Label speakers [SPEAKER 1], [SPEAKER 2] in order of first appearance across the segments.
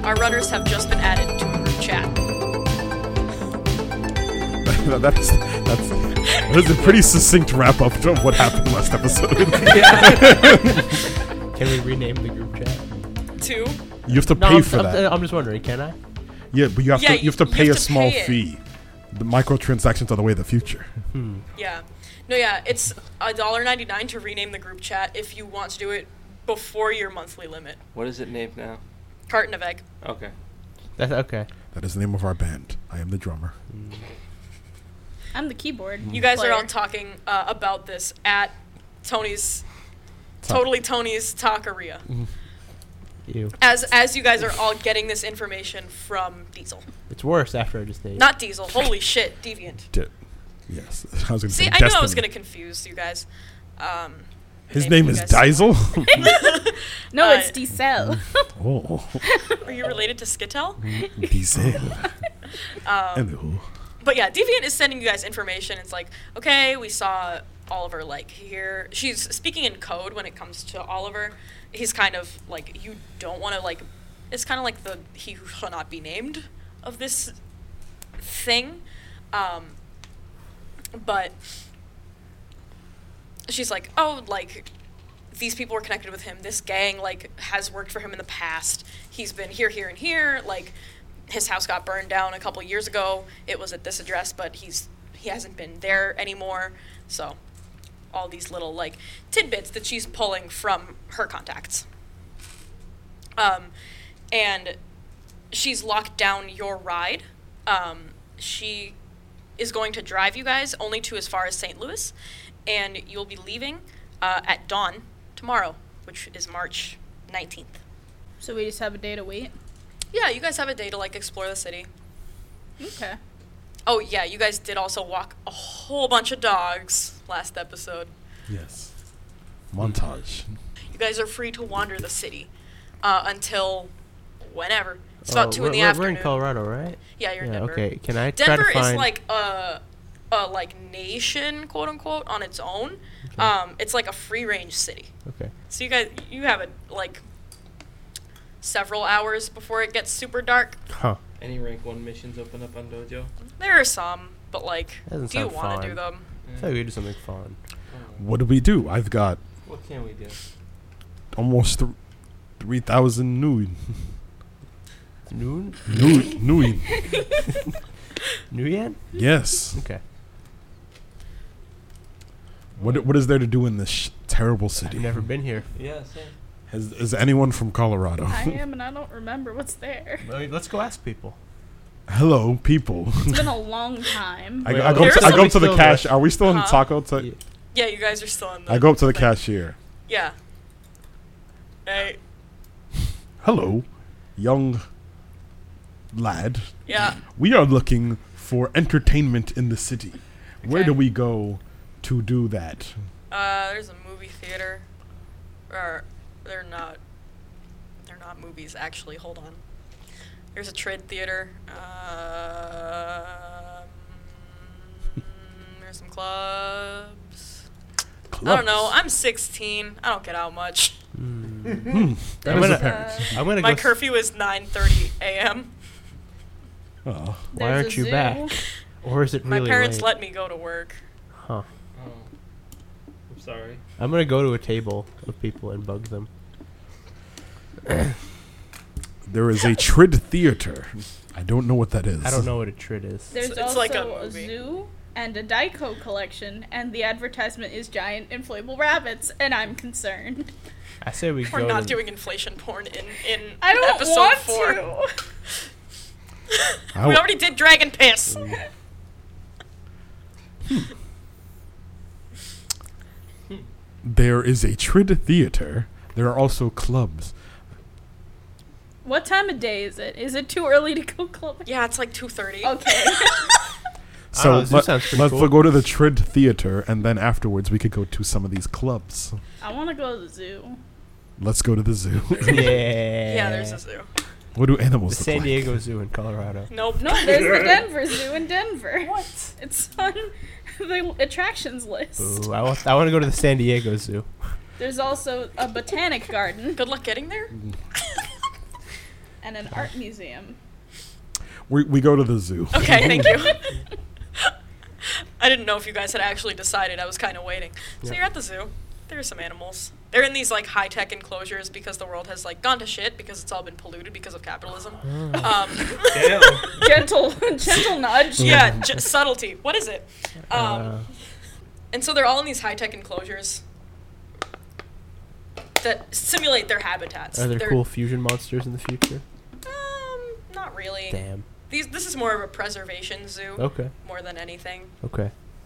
[SPEAKER 1] Our runners have just been added to a group chat.
[SPEAKER 2] that is a pretty succinct wrap up of what happened last episode.
[SPEAKER 3] Can we rename the group chat?
[SPEAKER 1] 2.
[SPEAKER 2] You have to pay for that.
[SPEAKER 3] I'm just wondering, can I?
[SPEAKER 2] Yeah, but you have to pay a small
[SPEAKER 1] pay it.
[SPEAKER 2] fee. The microtransactions are the way of the future.
[SPEAKER 1] Yeah. No, yeah, it's $1.99 to rename the group chat if you want to do it before your monthly limit.
[SPEAKER 4] What is it named now?
[SPEAKER 1] Carton of egg.
[SPEAKER 4] Okay.
[SPEAKER 3] That's okay.
[SPEAKER 2] That is the name of our band. I am the drummer.
[SPEAKER 5] I'm the keyboard.
[SPEAKER 1] You guys
[SPEAKER 5] player.
[SPEAKER 1] are all talking about this at Tony's Taqueria.
[SPEAKER 3] Ew.
[SPEAKER 1] As you guys are all getting this information from Diesel.
[SPEAKER 3] It's worse after I just ate.
[SPEAKER 1] Not Diesel. Holy shit, Deviant.
[SPEAKER 2] Yes. I was going to say
[SPEAKER 1] See, I knew I was
[SPEAKER 2] Destiny.
[SPEAKER 1] going to confuse you guys.
[SPEAKER 2] His name is Diesel?
[SPEAKER 5] No, it's Diesel.
[SPEAKER 2] Oh.
[SPEAKER 1] Are you related to Skittel?
[SPEAKER 2] Diesel. Anywho.
[SPEAKER 1] But yeah, Deviant is sending you guys information. It's like, okay, we saw Oliver, like, here. She's speaking in code when it comes to Oliver. He's kind of, like, you don't want to, like, it's kind of like the he who shall not be named of this thing. But she's like, oh, like, these people were connected with him. This gang, like, has worked for him in the past. He's been here, here, and here. Like, his house got burned down a couple years ago. It was at this address, but he hasn't been there anymore. So all these little, like, tidbits that she's pulling from her contacts. And she's locked down your ride. She is going to drive you guys only to as far as St. Louis, and you'll be leaving at dawn tomorrow, which is March 19th.
[SPEAKER 5] So we just have a day to wait?
[SPEAKER 1] Yeah, you guys have a day to, like, explore the city.
[SPEAKER 5] Okay.
[SPEAKER 1] Oh, yeah, you guys did also walk a whole bunch of dogs last episode.
[SPEAKER 2] Yes. Montage.
[SPEAKER 1] You guys are free to wander the city until whenever. It's about 2 in the afternoon.
[SPEAKER 3] We're in Colorado, right?
[SPEAKER 1] Yeah, you're in Denver.
[SPEAKER 3] Okay. Can I
[SPEAKER 1] Denver
[SPEAKER 3] try to find...
[SPEAKER 1] is like a like nation, quote unquote, on its own.
[SPEAKER 3] Okay.
[SPEAKER 1] It's like a free range city.
[SPEAKER 3] Okay.
[SPEAKER 1] So you have like several hours before it gets super dark.
[SPEAKER 3] Huh.
[SPEAKER 4] Any rank 1 missions open up on Dojo?
[SPEAKER 1] There are some, but like,
[SPEAKER 3] Doesn't
[SPEAKER 1] do you
[SPEAKER 3] sound
[SPEAKER 1] want to
[SPEAKER 3] fun.
[SPEAKER 1] do them?
[SPEAKER 3] I thought we could do something fun.
[SPEAKER 2] What do we do? I've got
[SPEAKER 4] What can we do?
[SPEAKER 2] almost 3,000 nuin.
[SPEAKER 3] Noon?
[SPEAKER 2] Nuin.
[SPEAKER 3] Nuyen?
[SPEAKER 2] Yes.
[SPEAKER 3] Okay.
[SPEAKER 2] What is there to do in this terrible city?
[SPEAKER 3] I've never been here.
[SPEAKER 4] Yeah, same.
[SPEAKER 2] Is anyone from Colorado?
[SPEAKER 5] I am, and I don't remember what's there.
[SPEAKER 3] Let's go ask people.
[SPEAKER 2] Hello, people.
[SPEAKER 5] It's been a long time.
[SPEAKER 2] I
[SPEAKER 3] Wait,
[SPEAKER 2] go
[SPEAKER 1] There's
[SPEAKER 2] up to
[SPEAKER 1] somebody
[SPEAKER 2] the
[SPEAKER 3] still
[SPEAKER 2] cash.
[SPEAKER 3] there.
[SPEAKER 2] Are we still in
[SPEAKER 1] Uh-huh.
[SPEAKER 2] taco?
[SPEAKER 3] Yeah.
[SPEAKER 1] Yeah, you guys are still in the.
[SPEAKER 2] I go up to the
[SPEAKER 1] thing.
[SPEAKER 2] cashier.
[SPEAKER 1] Yeah. Hey.
[SPEAKER 2] Hello, young lad.
[SPEAKER 1] Yeah.
[SPEAKER 2] We are looking for entertainment in the city. Where
[SPEAKER 1] Okay.
[SPEAKER 2] do we go to do that?
[SPEAKER 1] There's a movie theater. Or they're not movies actually. Hold on. There's a trade theater. There's some clubs. I don't know. I'm 16. I don't get out much.
[SPEAKER 2] That
[SPEAKER 3] I'm
[SPEAKER 2] is
[SPEAKER 3] gonna-
[SPEAKER 2] apparent.
[SPEAKER 3] I'm gonna
[SPEAKER 1] My
[SPEAKER 3] go.
[SPEAKER 1] curfew is 9:30 a.m.
[SPEAKER 2] Oh.
[SPEAKER 3] Why
[SPEAKER 5] There's
[SPEAKER 3] aren't
[SPEAKER 5] a
[SPEAKER 3] you
[SPEAKER 5] zoo.
[SPEAKER 3] back? Or is it
[SPEAKER 1] My
[SPEAKER 3] really
[SPEAKER 1] parents
[SPEAKER 3] late?
[SPEAKER 1] let me go to work.
[SPEAKER 3] Huh.
[SPEAKER 4] Oh. I'm sorry.
[SPEAKER 3] I'm gonna go to a table of people and bug them.
[SPEAKER 2] There is a Trid Theater. I don't know what that is.
[SPEAKER 3] I don't know what a trid is.
[SPEAKER 5] There's
[SPEAKER 1] It's
[SPEAKER 5] also
[SPEAKER 1] like a
[SPEAKER 5] a
[SPEAKER 1] movie.
[SPEAKER 5] zoo and a Daiko collection, and the advertisement is giant inflatable rabbits, and I'm concerned.
[SPEAKER 3] I say we
[SPEAKER 1] We're
[SPEAKER 3] go.
[SPEAKER 1] not
[SPEAKER 3] to
[SPEAKER 1] doing inflation porn in
[SPEAKER 5] I don't
[SPEAKER 1] episode
[SPEAKER 5] want
[SPEAKER 1] 4.
[SPEAKER 5] to.
[SPEAKER 1] We already did Dragon Piss.
[SPEAKER 2] There is a Trid Theater. There are also clubs.
[SPEAKER 5] What time of day is it? Is it too early to go clubbing?
[SPEAKER 1] Yeah, it's like 2:30.
[SPEAKER 5] Okay.
[SPEAKER 2] So
[SPEAKER 3] know, this sounds pretty
[SPEAKER 2] let's
[SPEAKER 3] cool.
[SPEAKER 2] go to the Trid Theater, and then afterwards we could go to some of these clubs.
[SPEAKER 5] I want to go to the zoo.
[SPEAKER 2] Let's go to the zoo.
[SPEAKER 3] Yeah.
[SPEAKER 1] Yeah, there's a zoo.
[SPEAKER 2] What do
[SPEAKER 3] The
[SPEAKER 2] animals look
[SPEAKER 3] San
[SPEAKER 2] like?
[SPEAKER 3] Diego Zoo in Colorado.
[SPEAKER 1] Nope.
[SPEAKER 5] No, there's the Denver Zoo in Denver. What? It's on the attractions list.
[SPEAKER 3] Ooh, I want to go to the San Diego Zoo.
[SPEAKER 5] There's also a botanic garden
[SPEAKER 1] Good luck getting there.
[SPEAKER 5] and and an art museum.
[SPEAKER 2] We go to the zoo.
[SPEAKER 1] Okay, thank you. I didn't know if you guys had actually decided. I was kind of waiting. So
[SPEAKER 3] Yeah.
[SPEAKER 1] you're at the zoo. There are some animals. They're in these like high-tech enclosures because the world has like gone to shit because it's all been polluted because of capitalism.
[SPEAKER 4] Damn.
[SPEAKER 5] Gentle nudge.
[SPEAKER 1] Yeah, subtlety. What is it?
[SPEAKER 3] Uh,
[SPEAKER 1] And so they're all in these high-tech enclosures that simulate their habitats.
[SPEAKER 3] are there
[SPEAKER 1] They're-
[SPEAKER 3] cool fusion monsters in the future?
[SPEAKER 1] Not really.
[SPEAKER 3] Damn.
[SPEAKER 1] This is more of a preservation zoo
[SPEAKER 3] Okay.
[SPEAKER 1] more than anything.
[SPEAKER 3] Okay.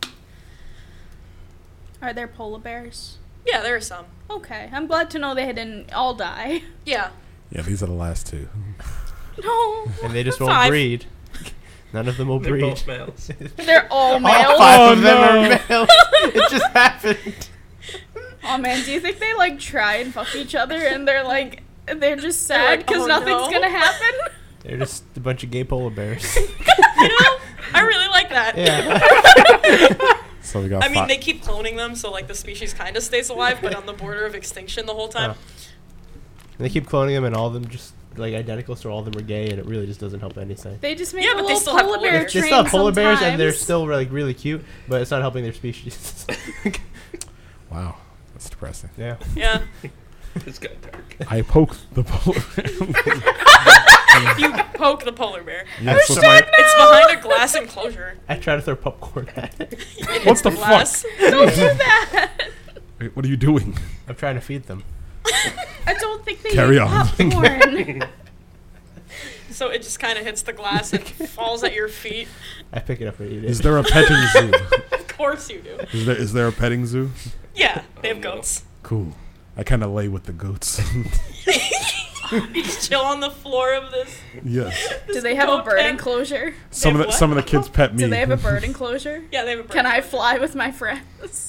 [SPEAKER 5] Are there polar bears?
[SPEAKER 1] Yeah, there are some.
[SPEAKER 5] Okay, I'm glad to know they didn't all die.
[SPEAKER 1] Yeah.
[SPEAKER 2] Yeah, these are the last two.
[SPEAKER 5] No.
[SPEAKER 3] And they just won't
[SPEAKER 1] 5.
[SPEAKER 3] breed. None of them will
[SPEAKER 4] They're
[SPEAKER 3] breed.
[SPEAKER 4] both males.
[SPEAKER 5] They're all
[SPEAKER 3] All
[SPEAKER 5] males.
[SPEAKER 3] 5 of them
[SPEAKER 2] no.
[SPEAKER 3] are males. It just happened.
[SPEAKER 5] Oh man, do you think they like try and fuck each other and they're just sad
[SPEAKER 1] like,
[SPEAKER 5] because
[SPEAKER 1] "Oh,
[SPEAKER 5] nothing's
[SPEAKER 1] no."
[SPEAKER 5] gonna happen?
[SPEAKER 3] They're just a bunch of gay polar bears.
[SPEAKER 1] You know, I really like that.
[SPEAKER 3] Yeah.
[SPEAKER 2] So we got
[SPEAKER 1] I mean,
[SPEAKER 2] five.
[SPEAKER 1] they keep cloning them, so like the species kind of stays alive, but on the border of extinction the whole time.
[SPEAKER 3] And they keep cloning them, and all of them just like identical, so all of them are gay, and it really just doesn't help anything.
[SPEAKER 5] They just make
[SPEAKER 1] Yeah,
[SPEAKER 5] a
[SPEAKER 1] but they
[SPEAKER 5] little
[SPEAKER 1] still have
[SPEAKER 5] polar
[SPEAKER 1] polar
[SPEAKER 5] bear
[SPEAKER 1] bears.
[SPEAKER 3] They
[SPEAKER 5] train
[SPEAKER 3] still have polar bears, and they're
[SPEAKER 5] sometimes.
[SPEAKER 3] still like really cute, but it's not helping their species.
[SPEAKER 2] Wow, that's depressing.
[SPEAKER 3] Yeah.
[SPEAKER 1] Yeah.
[SPEAKER 4] This got dark.
[SPEAKER 2] I poke the polar bear.
[SPEAKER 1] You poke the polar bear.
[SPEAKER 2] Yes, with my-
[SPEAKER 1] It's behind a glass enclosure.
[SPEAKER 3] I try to throw popcorn at it.
[SPEAKER 1] It
[SPEAKER 2] What's
[SPEAKER 1] hits
[SPEAKER 2] the
[SPEAKER 1] glass.
[SPEAKER 5] Don't do that.
[SPEAKER 2] Wait, what are you doing?
[SPEAKER 3] I'm trying to feed them.
[SPEAKER 5] I don't think they
[SPEAKER 2] Carry
[SPEAKER 5] eat
[SPEAKER 2] on.
[SPEAKER 5] popcorn.
[SPEAKER 1] So it just kind of hits the glass and falls at your feet.
[SPEAKER 3] I pick it up and eat it.
[SPEAKER 2] Is there a petting zoo?
[SPEAKER 1] Of course you do.
[SPEAKER 2] Is there a petting zoo?
[SPEAKER 1] Yeah, they have
[SPEAKER 4] Oh, no.
[SPEAKER 1] goats.
[SPEAKER 2] Cool. I kind of lay with the goats.
[SPEAKER 1] You just chill on the floor of this.
[SPEAKER 2] Yes.
[SPEAKER 5] Do they have a
[SPEAKER 1] goat
[SPEAKER 5] bird
[SPEAKER 1] pen.
[SPEAKER 5] enclosure?
[SPEAKER 2] Some
[SPEAKER 1] have
[SPEAKER 2] of the
[SPEAKER 1] what?
[SPEAKER 2] kids pet me.
[SPEAKER 5] Do they have a bird enclosure?
[SPEAKER 1] Yeah, they have a bird.
[SPEAKER 5] Can I fly with my friends?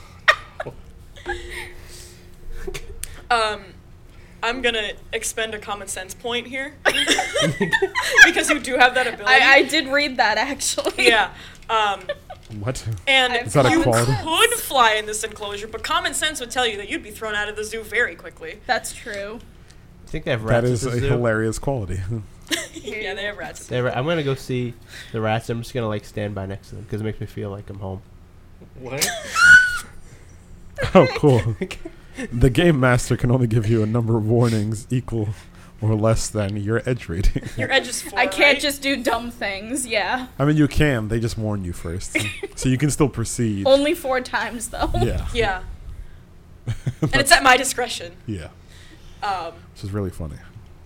[SPEAKER 1] I'm gonna expend a common sense point here because you do have that ability.
[SPEAKER 5] I did read that actually.
[SPEAKER 1] Yeah.
[SPEAKER 2] What?
[SPEAKER 1] And
[SPEAKER 5] Is
[SPEAKER 2] that a
[SPEAKER 1] you
[SPEAKER 2] quality?
[SPEAKER 1] could fly in this enclosure, but common sense would tell you that you'd be thrown out of the zoo very quickly.
[SPEAKER 5] That's true.
[SPEAKER 3] I think they have
[SPEAKER 2] That
[SPEAKER 3] rats.
[SPEAKER 2] is
[SPEAKER 3] at
[SPEAKER 2] a
[SPEAKER 3] the zoo.
[SPEAKER 2] hilarious quality.
[SPEAKER 1] Yeah, they have rats.
[SPEAKER 3] I'm gonna go see the rats. I'm just gonna like stand by next to them because it makes me feel like I'm home.
[SPEAKER 4] What?
[SPEAKER 2] Oh, cool. The game master can only give you a number of warnings equal or less than your edge rating.
[SPEAKER 1] Your edge is 4,
[SPEAKER 5] I can't
[SPEAKER 1] right?
[SPEAKER 5] just do dumb things, yeah.
[SPEAKER 2] I mean, you can. They just warn you first. So you can still proceed.
[SPEAKER 5] Only 4 times though.
[SPEAKER 2] Yeah.
[SPEAKER 1] Yeah. And it's at my discretion.
[SPEAKER 2] Yeah.
[SPEAKER 1] Um,
[SPEAKER 2] Which is really funny.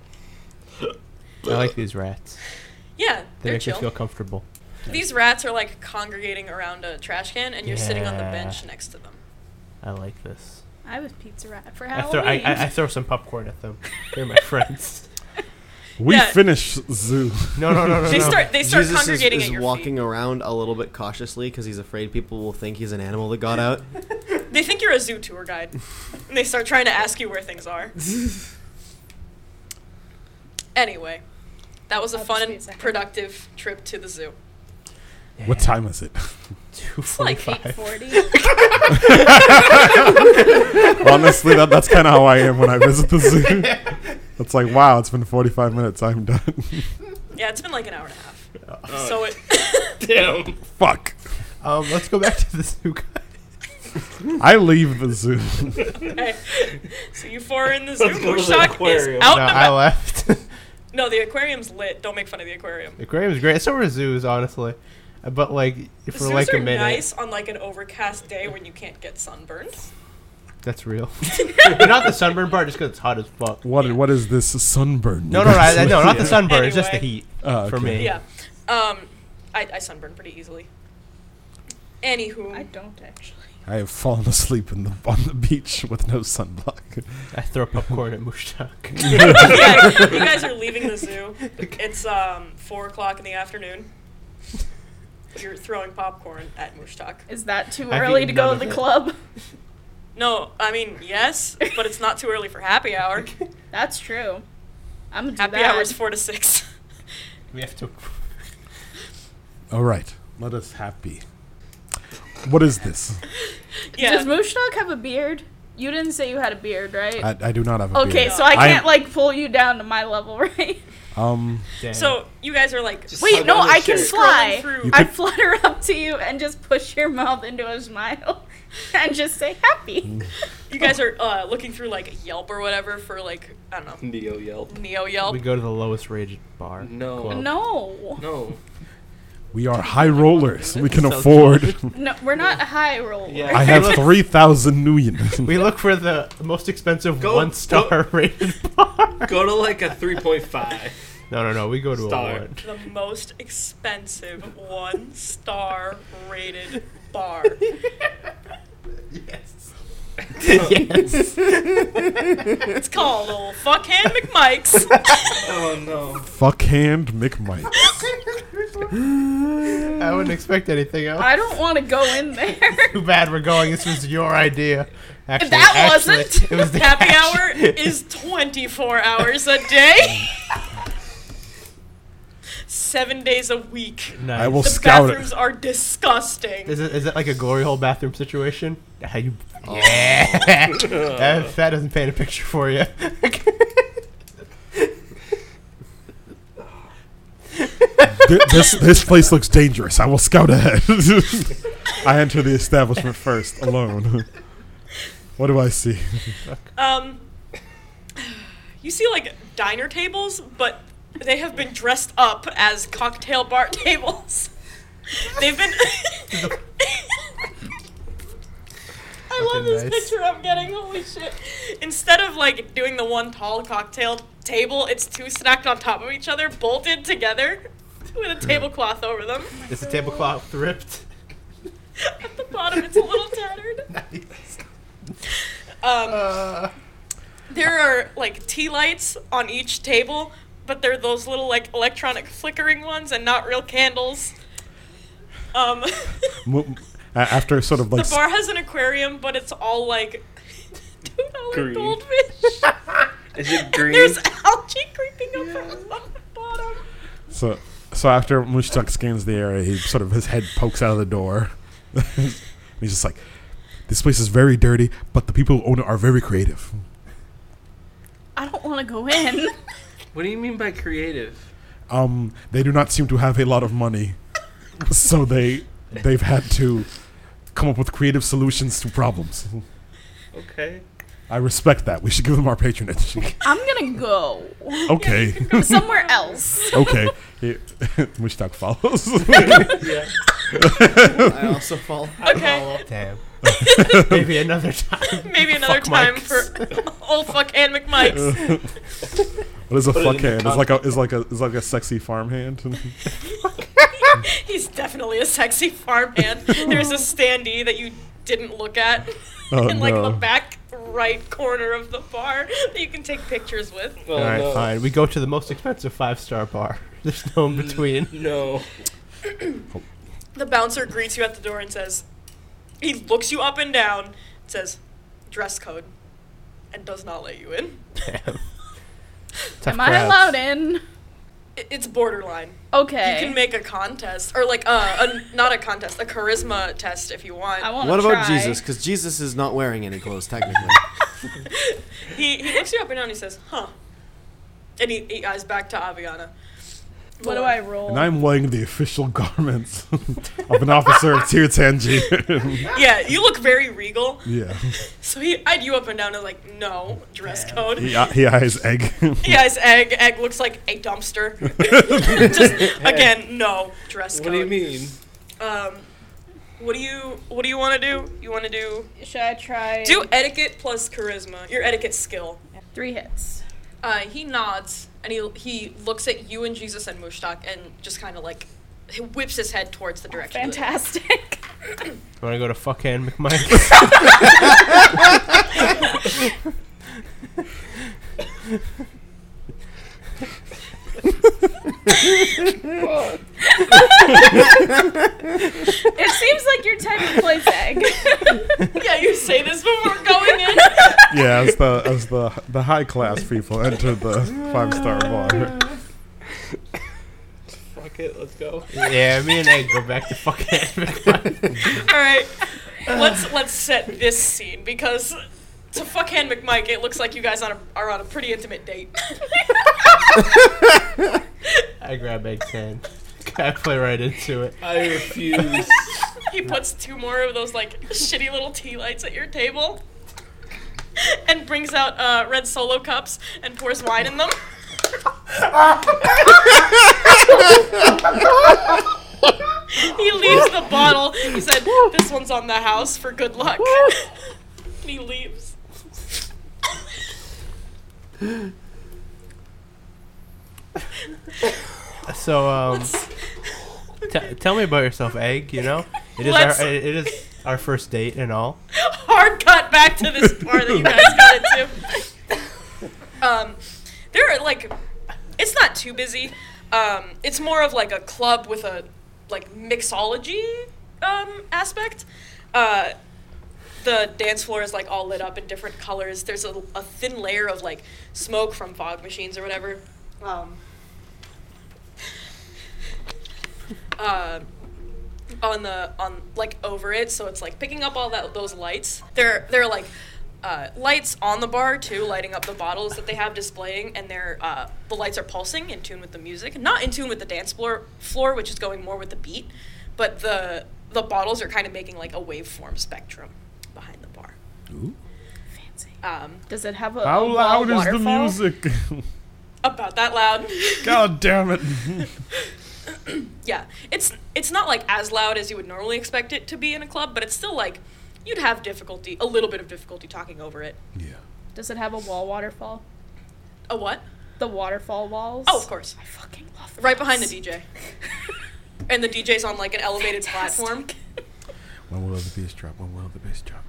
[SPEAKER 3] I like these rats.
[SPEAKER 1] yeah,
[SPEAKER 3] They
[SPEAKER 1] they're
[SPEAKER 3] make me
[SPEAKER 1] chill.
[SPEAKER 3] feel comfortable.
[SPEAKER 1] These rats are like congregating around a trash can, and you're sitting on the
[SPEAKER 3] Yeah.
[SPEAKER 1] bench next to them.
[SPEAKER 3] I like this.
[SPEAKER 5] I was pizza rat for
[SPEAKER 3] I throw,
[SPEAKER 5] Halloween.
[SPEAKER 3] I throw some popcorn at them. They're my friends.
[SPEAKER 2] We
[SPEAKER 1] Yeah.
[SPEAKER 2] finished zoo.
[SPEAKER 3] No.
[SPEAKER 1] They start
[SPEAKER 6] Jesus
[SPEAKER 1] congregating
[SPEAKER 6] is
[SPEAKER 1] at your
[SPEAKER 6] walking
[SPEAKER 1] feet.
[SPEAKER 6] around a little bit cautiously because he's afraid people will think he's an animal that got out.
[SPEAKER 1] They think you're a zoo tour guide, and they start trying to ask you where things are. Anyway, that was a
[SPEAKER 5] I'll
[SPEAKER 1] fun
[SPEAKER 5] just be a
[SPEAKER 1] and
[SPEAKER 5] second.
[SPEAKER 1] productive trip to the zoo.
[SPEAKER 2] What time is it?
[SPEAKER 1] It's like
[SPEAKER 3] 2:45.
[SPEAKER 5] 8:40.
[SPEAKER 2] Honestly, that's kind of how I am when I visit the zoo. It's like, wow, it's been 45 minutes. I'm done.
[SPEAKER 1] Yeah, it's been like an hour and a half.
[SPEAKER 4] Oh,
[SPEAKER 1] So it.
[SPEAKER 4] damn.
[SPEAKER 2] Fuck.
[SPEAKER 3] Let's go back to the zoo.
[SPEAKER 2] I leave the zoo.
[SPEAKER 1] Okay. So you 4 are in the zoo.
[SPEAKER 4] Let's go to the
[SPEAKER 1] Mooshtock is
[SPEAKER 4] aquarium.
[SPEAKER 1] out
[SPEAKER 3] No,
[SPEAKER 1] and
[SPEAKER 3] I
[SPEAKER 1] about.
[SPEAKER 3] left.
[SPEAKER 1] No, the aquarium's lit. Don't make fun of the aquarium.
[SPEAKER 3] The aquarium's great. So are zoos, honestly. But like, for
[SPEAKER 1] Zoos
[SPEAKER 3] like
[SPEAKER 1] are
[SPEAKER 3] a minute,
[SPEAKER 1] nice on like an overcast day when you can't get sunburned.
[SPEAKER 3] that's real. But not the sunburn part, just because it's hot as fuck.
[SPEAKER 2] What is this sunburn?
[SPEAKER 3] No, no, not the sunburn. It's just the
[SPEAKER 1] Anyway.
[SPEAKER 3] heat
[SPEAKER 2] Oh,
[SPEAKER 3] for
[SPEAKER 2] okay.
[SPEAKER 3] me.
[SPEAKER 1] Yeah. I sunburn pretty easily. Anywho.
[SPEAKER 5] I don't actually.
[SPEAKER 2] I have fallen asleep on the beach with no sunblock.
[SPEAKER 3] I throw popcorn at Mooshtock.
[SPEAKER 1] Yeah, you guys are leaving the zoo. It's 4:00 in the afternoon. You're throwing popcorn at Mooshtock.
[SPEAKER 5] Is that too
[SPEAKER 3] I've
[SPEAKER 5] early to
[SPEAKER 3] eaten
[SPEAKER 5] go
[SPEAKER 3] none
[SPEAKER 5] to
[SPEAKER 3] of
[SPEAKER 5] the
[SPEAKER 3] it.
[SPEAKER 5] club?
[SPEAKER 1] No, I mean yes, but it's not too early for happy hour.
[SPEAKER 5] That's true. I'm gonna do
[SPEAKER 1] Happy
[SPEAKER 5] that.
[SPEAKER 1] hour is 4 to 6.
[SPEAKER 3] We have to.
[SPEAKER 2] All right, let us happy. What is this?
[SPEAKER 1] Yeah.
[SPEAKER 5] Does Mooshtock have a beard? You didn't say you had a beard, right?
[SPEAKER 2] I do not have a
[SPEAKER 5] Okay,
[SPEAKER 2] beard.
[SPEAKER 5] so I can't
[SPEAKER 2] am-
[SPEAKER 5] like pull you down to my level, right?
[SPEAKER 3] Damn.
[SPEAKER 1] So you guys are like
[SPEAKER 4] Just
[SPEAKER 5] Wait,
[SPEAKER 4] tug
[SPEAKER 5] no,
[SPEAKER 4] on his
[SPEAKER 5] I can
[SPEAKER 4] shirt.
[SPEAKER 5] fly.
[SPEAKER 1] through.
[SPEAKER 2] You
[SPEAKER 5] I
[SPEAKER 2] could-
[SPEAKER 5] flutter up to you and just push your mouth into a smile and just say happy.
[SPEAKER 1] You guys are looking through like Yelp or whatever for like I don't know
[SPEAKER 4] Neo Yelp.
[SPEAKER 1] Neo Yelp.
[SPEAKER 3] We go to the lowest rated bar.
[SPEAKER 4] No.
[SPEAKER 3] Club.
[SPEAKER 5] No.
[SPEAKER 4] No.
[SPEAKER 2] We are high rollers. We can
[SPEAKER 3] So
[SPEAKER 2] afford.
[SPEAKER 5] No, we're not high rollers.
[SPEAKER 4] Yeah.
[SPEAKER 2] I have 3,000 nuyen.
[SPEAKER 3] We look for the most expensive
[SPEAKER 4] Go-
[SPEAKER 3] 1-star rated bar.
[SPEAKER 4] Go to like a 3.5.
[SPEAKER 3] No. We go to
[SPEAKER 4] Star.
[SPEAKER 3] a 1.
[SPEAKER 1] The most expensive 1-star rated bar.
[SPEAKER 3] Yes.
[SPEAKER 1] It's called Old Fuckhand McMike's.
[SPEAKER 4] Oh no.
[SPEAKER 2] Fuckhand McMike.
[SPEAKER 3] I wouldn't expect anything else.
[SPEAKER 5] I don't want to go in there.
[SPEAKER 3] Too bad we're going. This was your idea. Actually,
[SPEAKER 5] That wasn't.
[SPEAKER 3] It was the
[SPEAKER 1] Happy
[SPEAKER 3] cash.
[SPEAKER 1] hour is 24 hours a day. 7 days a week.
[SPEAKER 3] Nice.
[SPEAKER 2] I will
[SPEAKER 1] The
[SPEAKER 2] scout
[SPEAKER 1] bathrooms
[SPEAKER 2] it.
[SPEAKER 1] are disgusting.
[SPEAKER 3] Is it like a glory hole bathroom situation? How you? Yeah. That doesn't paint a picture for you.
[SPEAKER 2] This place looks dangerous. I will scout ahead. I enter the establishment first, alone. What do I see?
[SPEAKER 1] You see like diner tables, but they have been dressed up as cocktail bar tables. They've been. I love this
[SPEAKER 3] Nice.
[SPEAKER 1] picture I'm getting. Holy shit! Instead of like doing the one tall cocktail table, it's two stacked on top of each other, bolted together, with a tablecloth over them.
[SPEAKER 3] Is the tablecloth ripped?
[SPEAKER 1] At the bottom, it's a little tattered. There are like tea lights on each table, but they're those little like electronic flickering ones and not real candles.
[SPEAKER 2] After sort of
[SPEAKER 1] The
[SPEAKER 2] like
[SPEAKER 1] bar has an aquarium, but it's all like $2
[SPEAKER 4] Green.
[SPEAKER 1] goldfish.
[SPEAKER 4] Is it green?
[SPEAKER 1] There's algae creeping up on the bottom.
[SPEAKER 2] so after Mushtak scans the area, he sort of his head pokes out of the door. He's just like, this place is very dirty, but the people who own it are very creative.
[SPEAKER 5] I don't want to go in.
[SPEAKER 4] What do you mean by creative?
[SPEAKER 2] They do not seem to have a lot of money, so they've had to come up with creative solutions to problems.
[SPEAKER 4] Okay.
[SPEAKER 2] I respect that. We should give them our patronage.
[SPEAKER 5] I'm gonna go
[SPEAKER 2] Okay.
[SPEAKER 5] somewhere else.
[SPEAKER 2] Okay. Mushtak follows.
[SPEAKER 4] Yeah.
[SPEAKER 6] I also fall.
[SPEAKER 1] Okay,
[SPEAKER 3] Damn. Maybe another time.
[SPEAKER 1] maybe another
[SPEAKER 3] Fuck
[SPEAKER 1] time
[SPEAKER 3] Mike's.
[SPEAKER 1] for old fuckhand McMike's.
[SPEAKER 2] What is a
[SPEAKER 4] Put it
[SPEAKER 2] fuck
[SPEAKER 4] in the
[SPEAKER 2] hand? It's like a sexy farm hand.
[SPEAKER 1] He's definitely a sexy farmhand. There's a standee that you didn't look at
[SPEAKER 2] Oh,
[SPEAKER 1] in like the
[SPEAKER 2] no.
[SPEAKER 1] back right corner of the bar that you can take pictures with.
[SPEAKER 4] Oh,
[SPEAKER 3] All right,
[SPEAKER 4] no.
[SPEAKER 3] fine. We go to the most expensive 5-star bar. There's no in between.
[SPEAKER 4] No.
[SPEAKER 1] The bouncer greets you at the door and says, he looks you up and down, says, dress code, and does not let you in.
[SPEAKER 3] Damn. Tough
[SPEAKER 5] Am I
[SPEAKER 3] crowds.
[SPEAKER 5] allowed in?
[SPEAKER 1] It's borderline.
[SPEAKER 5] Okay.
[SPEAKER 1] You can make a contest, or like not a contest, a charisma test if you want.
[SPEAKER 5] I want.
[SPEAKER 6] What about
[SPEAKER 5] try.
[SPEAKER 6] Jesus? Because Jesus is not wearing any clothes, technically.
[SPEAKER 1] He looks you up and down and he says, huh. And he eyes back to Aviana.
[SPEAKER 5] What do I roll?
[SPEAKER 2] And I'm wearing the official garments of an officer of Tirtanji.
[SPEAKER 1] Yeah, you look very regal.
[SPEAKER 2] Yeah.
[SPEAKER 1] So he eyed you up and down and was like, no, dress code.
[SPEAKER 2] He eyes egg.
[SPEAKER 1] He eyes egg. Egg looks like a dumpster. Just, again, no, dress code.
[SPEAKER 4] What do you mean?
[SPEAKER 1] What do you want to do? You want to do
[SPEAKER 5] Should I try?
[SPEAKER 1] do etiquette plus charisma. Your etiquette skill.
[SPEAKER 5] 3 hits.
[SPEAKER 1] He nods and he looks at you and Jesus and Mushtak and just kind of like he whips his head towards the direction.
[SPEAKER 5] Fantastic.
[SPEAKER 3] Want to go to fuckhand McMike?
[SPEAKER 5] It seems like your type of place, egg.
[SPEAKER 1] Yeah, you say this before going in.
[SPEAKER 2] Yeah, as the high class people enter the 5-star bar.
[SPEAKER 4] Fuck it, let's go.
[SPEAKER 3] Yeah, me and Egg go back to fuckhand McMike.
[SPEAKER 1] All right, let's set this scene because To fuckhand McMike, it looks like you guys are on a pretty intimate date.
[SPEAKER 3] I grab Egg's hand. I play right into it.
[SPEAKER 4] I refuse.
[SPEAKER 1] He puts 2 more of those like shitty little tea lights at your table, and brings out red Solo cups and pours wine in them. He leaves the bottle. He said, "This one's on the house for good luck." And he leaves.
[SPEAKER 3] So, tell me about yourself, Egg. You know, it is our first date and all.
[SPEAKER 1] Hard cut back to this part that you guys got into. There are like, it's not too busy. It's more of like a club with a like mixology aspect. The dance floor is like all lit up in different colors. There's a thin layer of like smoke from fog machines or whatever. On like over it, so it's like picking up all those lights. There are like lights on the bar too, lighting up the bottles that they have displaying, and the lights are pulsing in tune with the music, not in tune with the dance floor, which is going more with the beat, but the bottles are kind of making like a waveform spectrum behind the bar.
[SPEAKER 2] Ooh.
[SPEAKER 5] Fancy. Does it have a
[SPEAKER 2] How loud is the
[SPEAKER 5] waterfall?
[SPEAKER 2] music?
[SPEAKER 1] About that loud.
[SPEAKER 2] God damn it.
[SPEAKER 1] Yeah, it's not like as loud as you would normally expect it to be in a club, but it's still like you'd have a little bit of difficulty talking over it.
[SPEAKER 2] Yeah.
[SPEAKER 5] Does it have a wall waterfall?
[SPEAKER 1] A what?
[SPEAKER 5] The waterfall walls?
[SPEAKER 1] Oh, of course.
[SPEAKER 5] I fucking love
[SPEAKER 1] Right behind the
[SPEAKER 5] those.
[SPEAKER 1] DJ. And the DJ's on like an elevated platform.
[SPEAKER 2] When will the bass drop? When will the bass drop?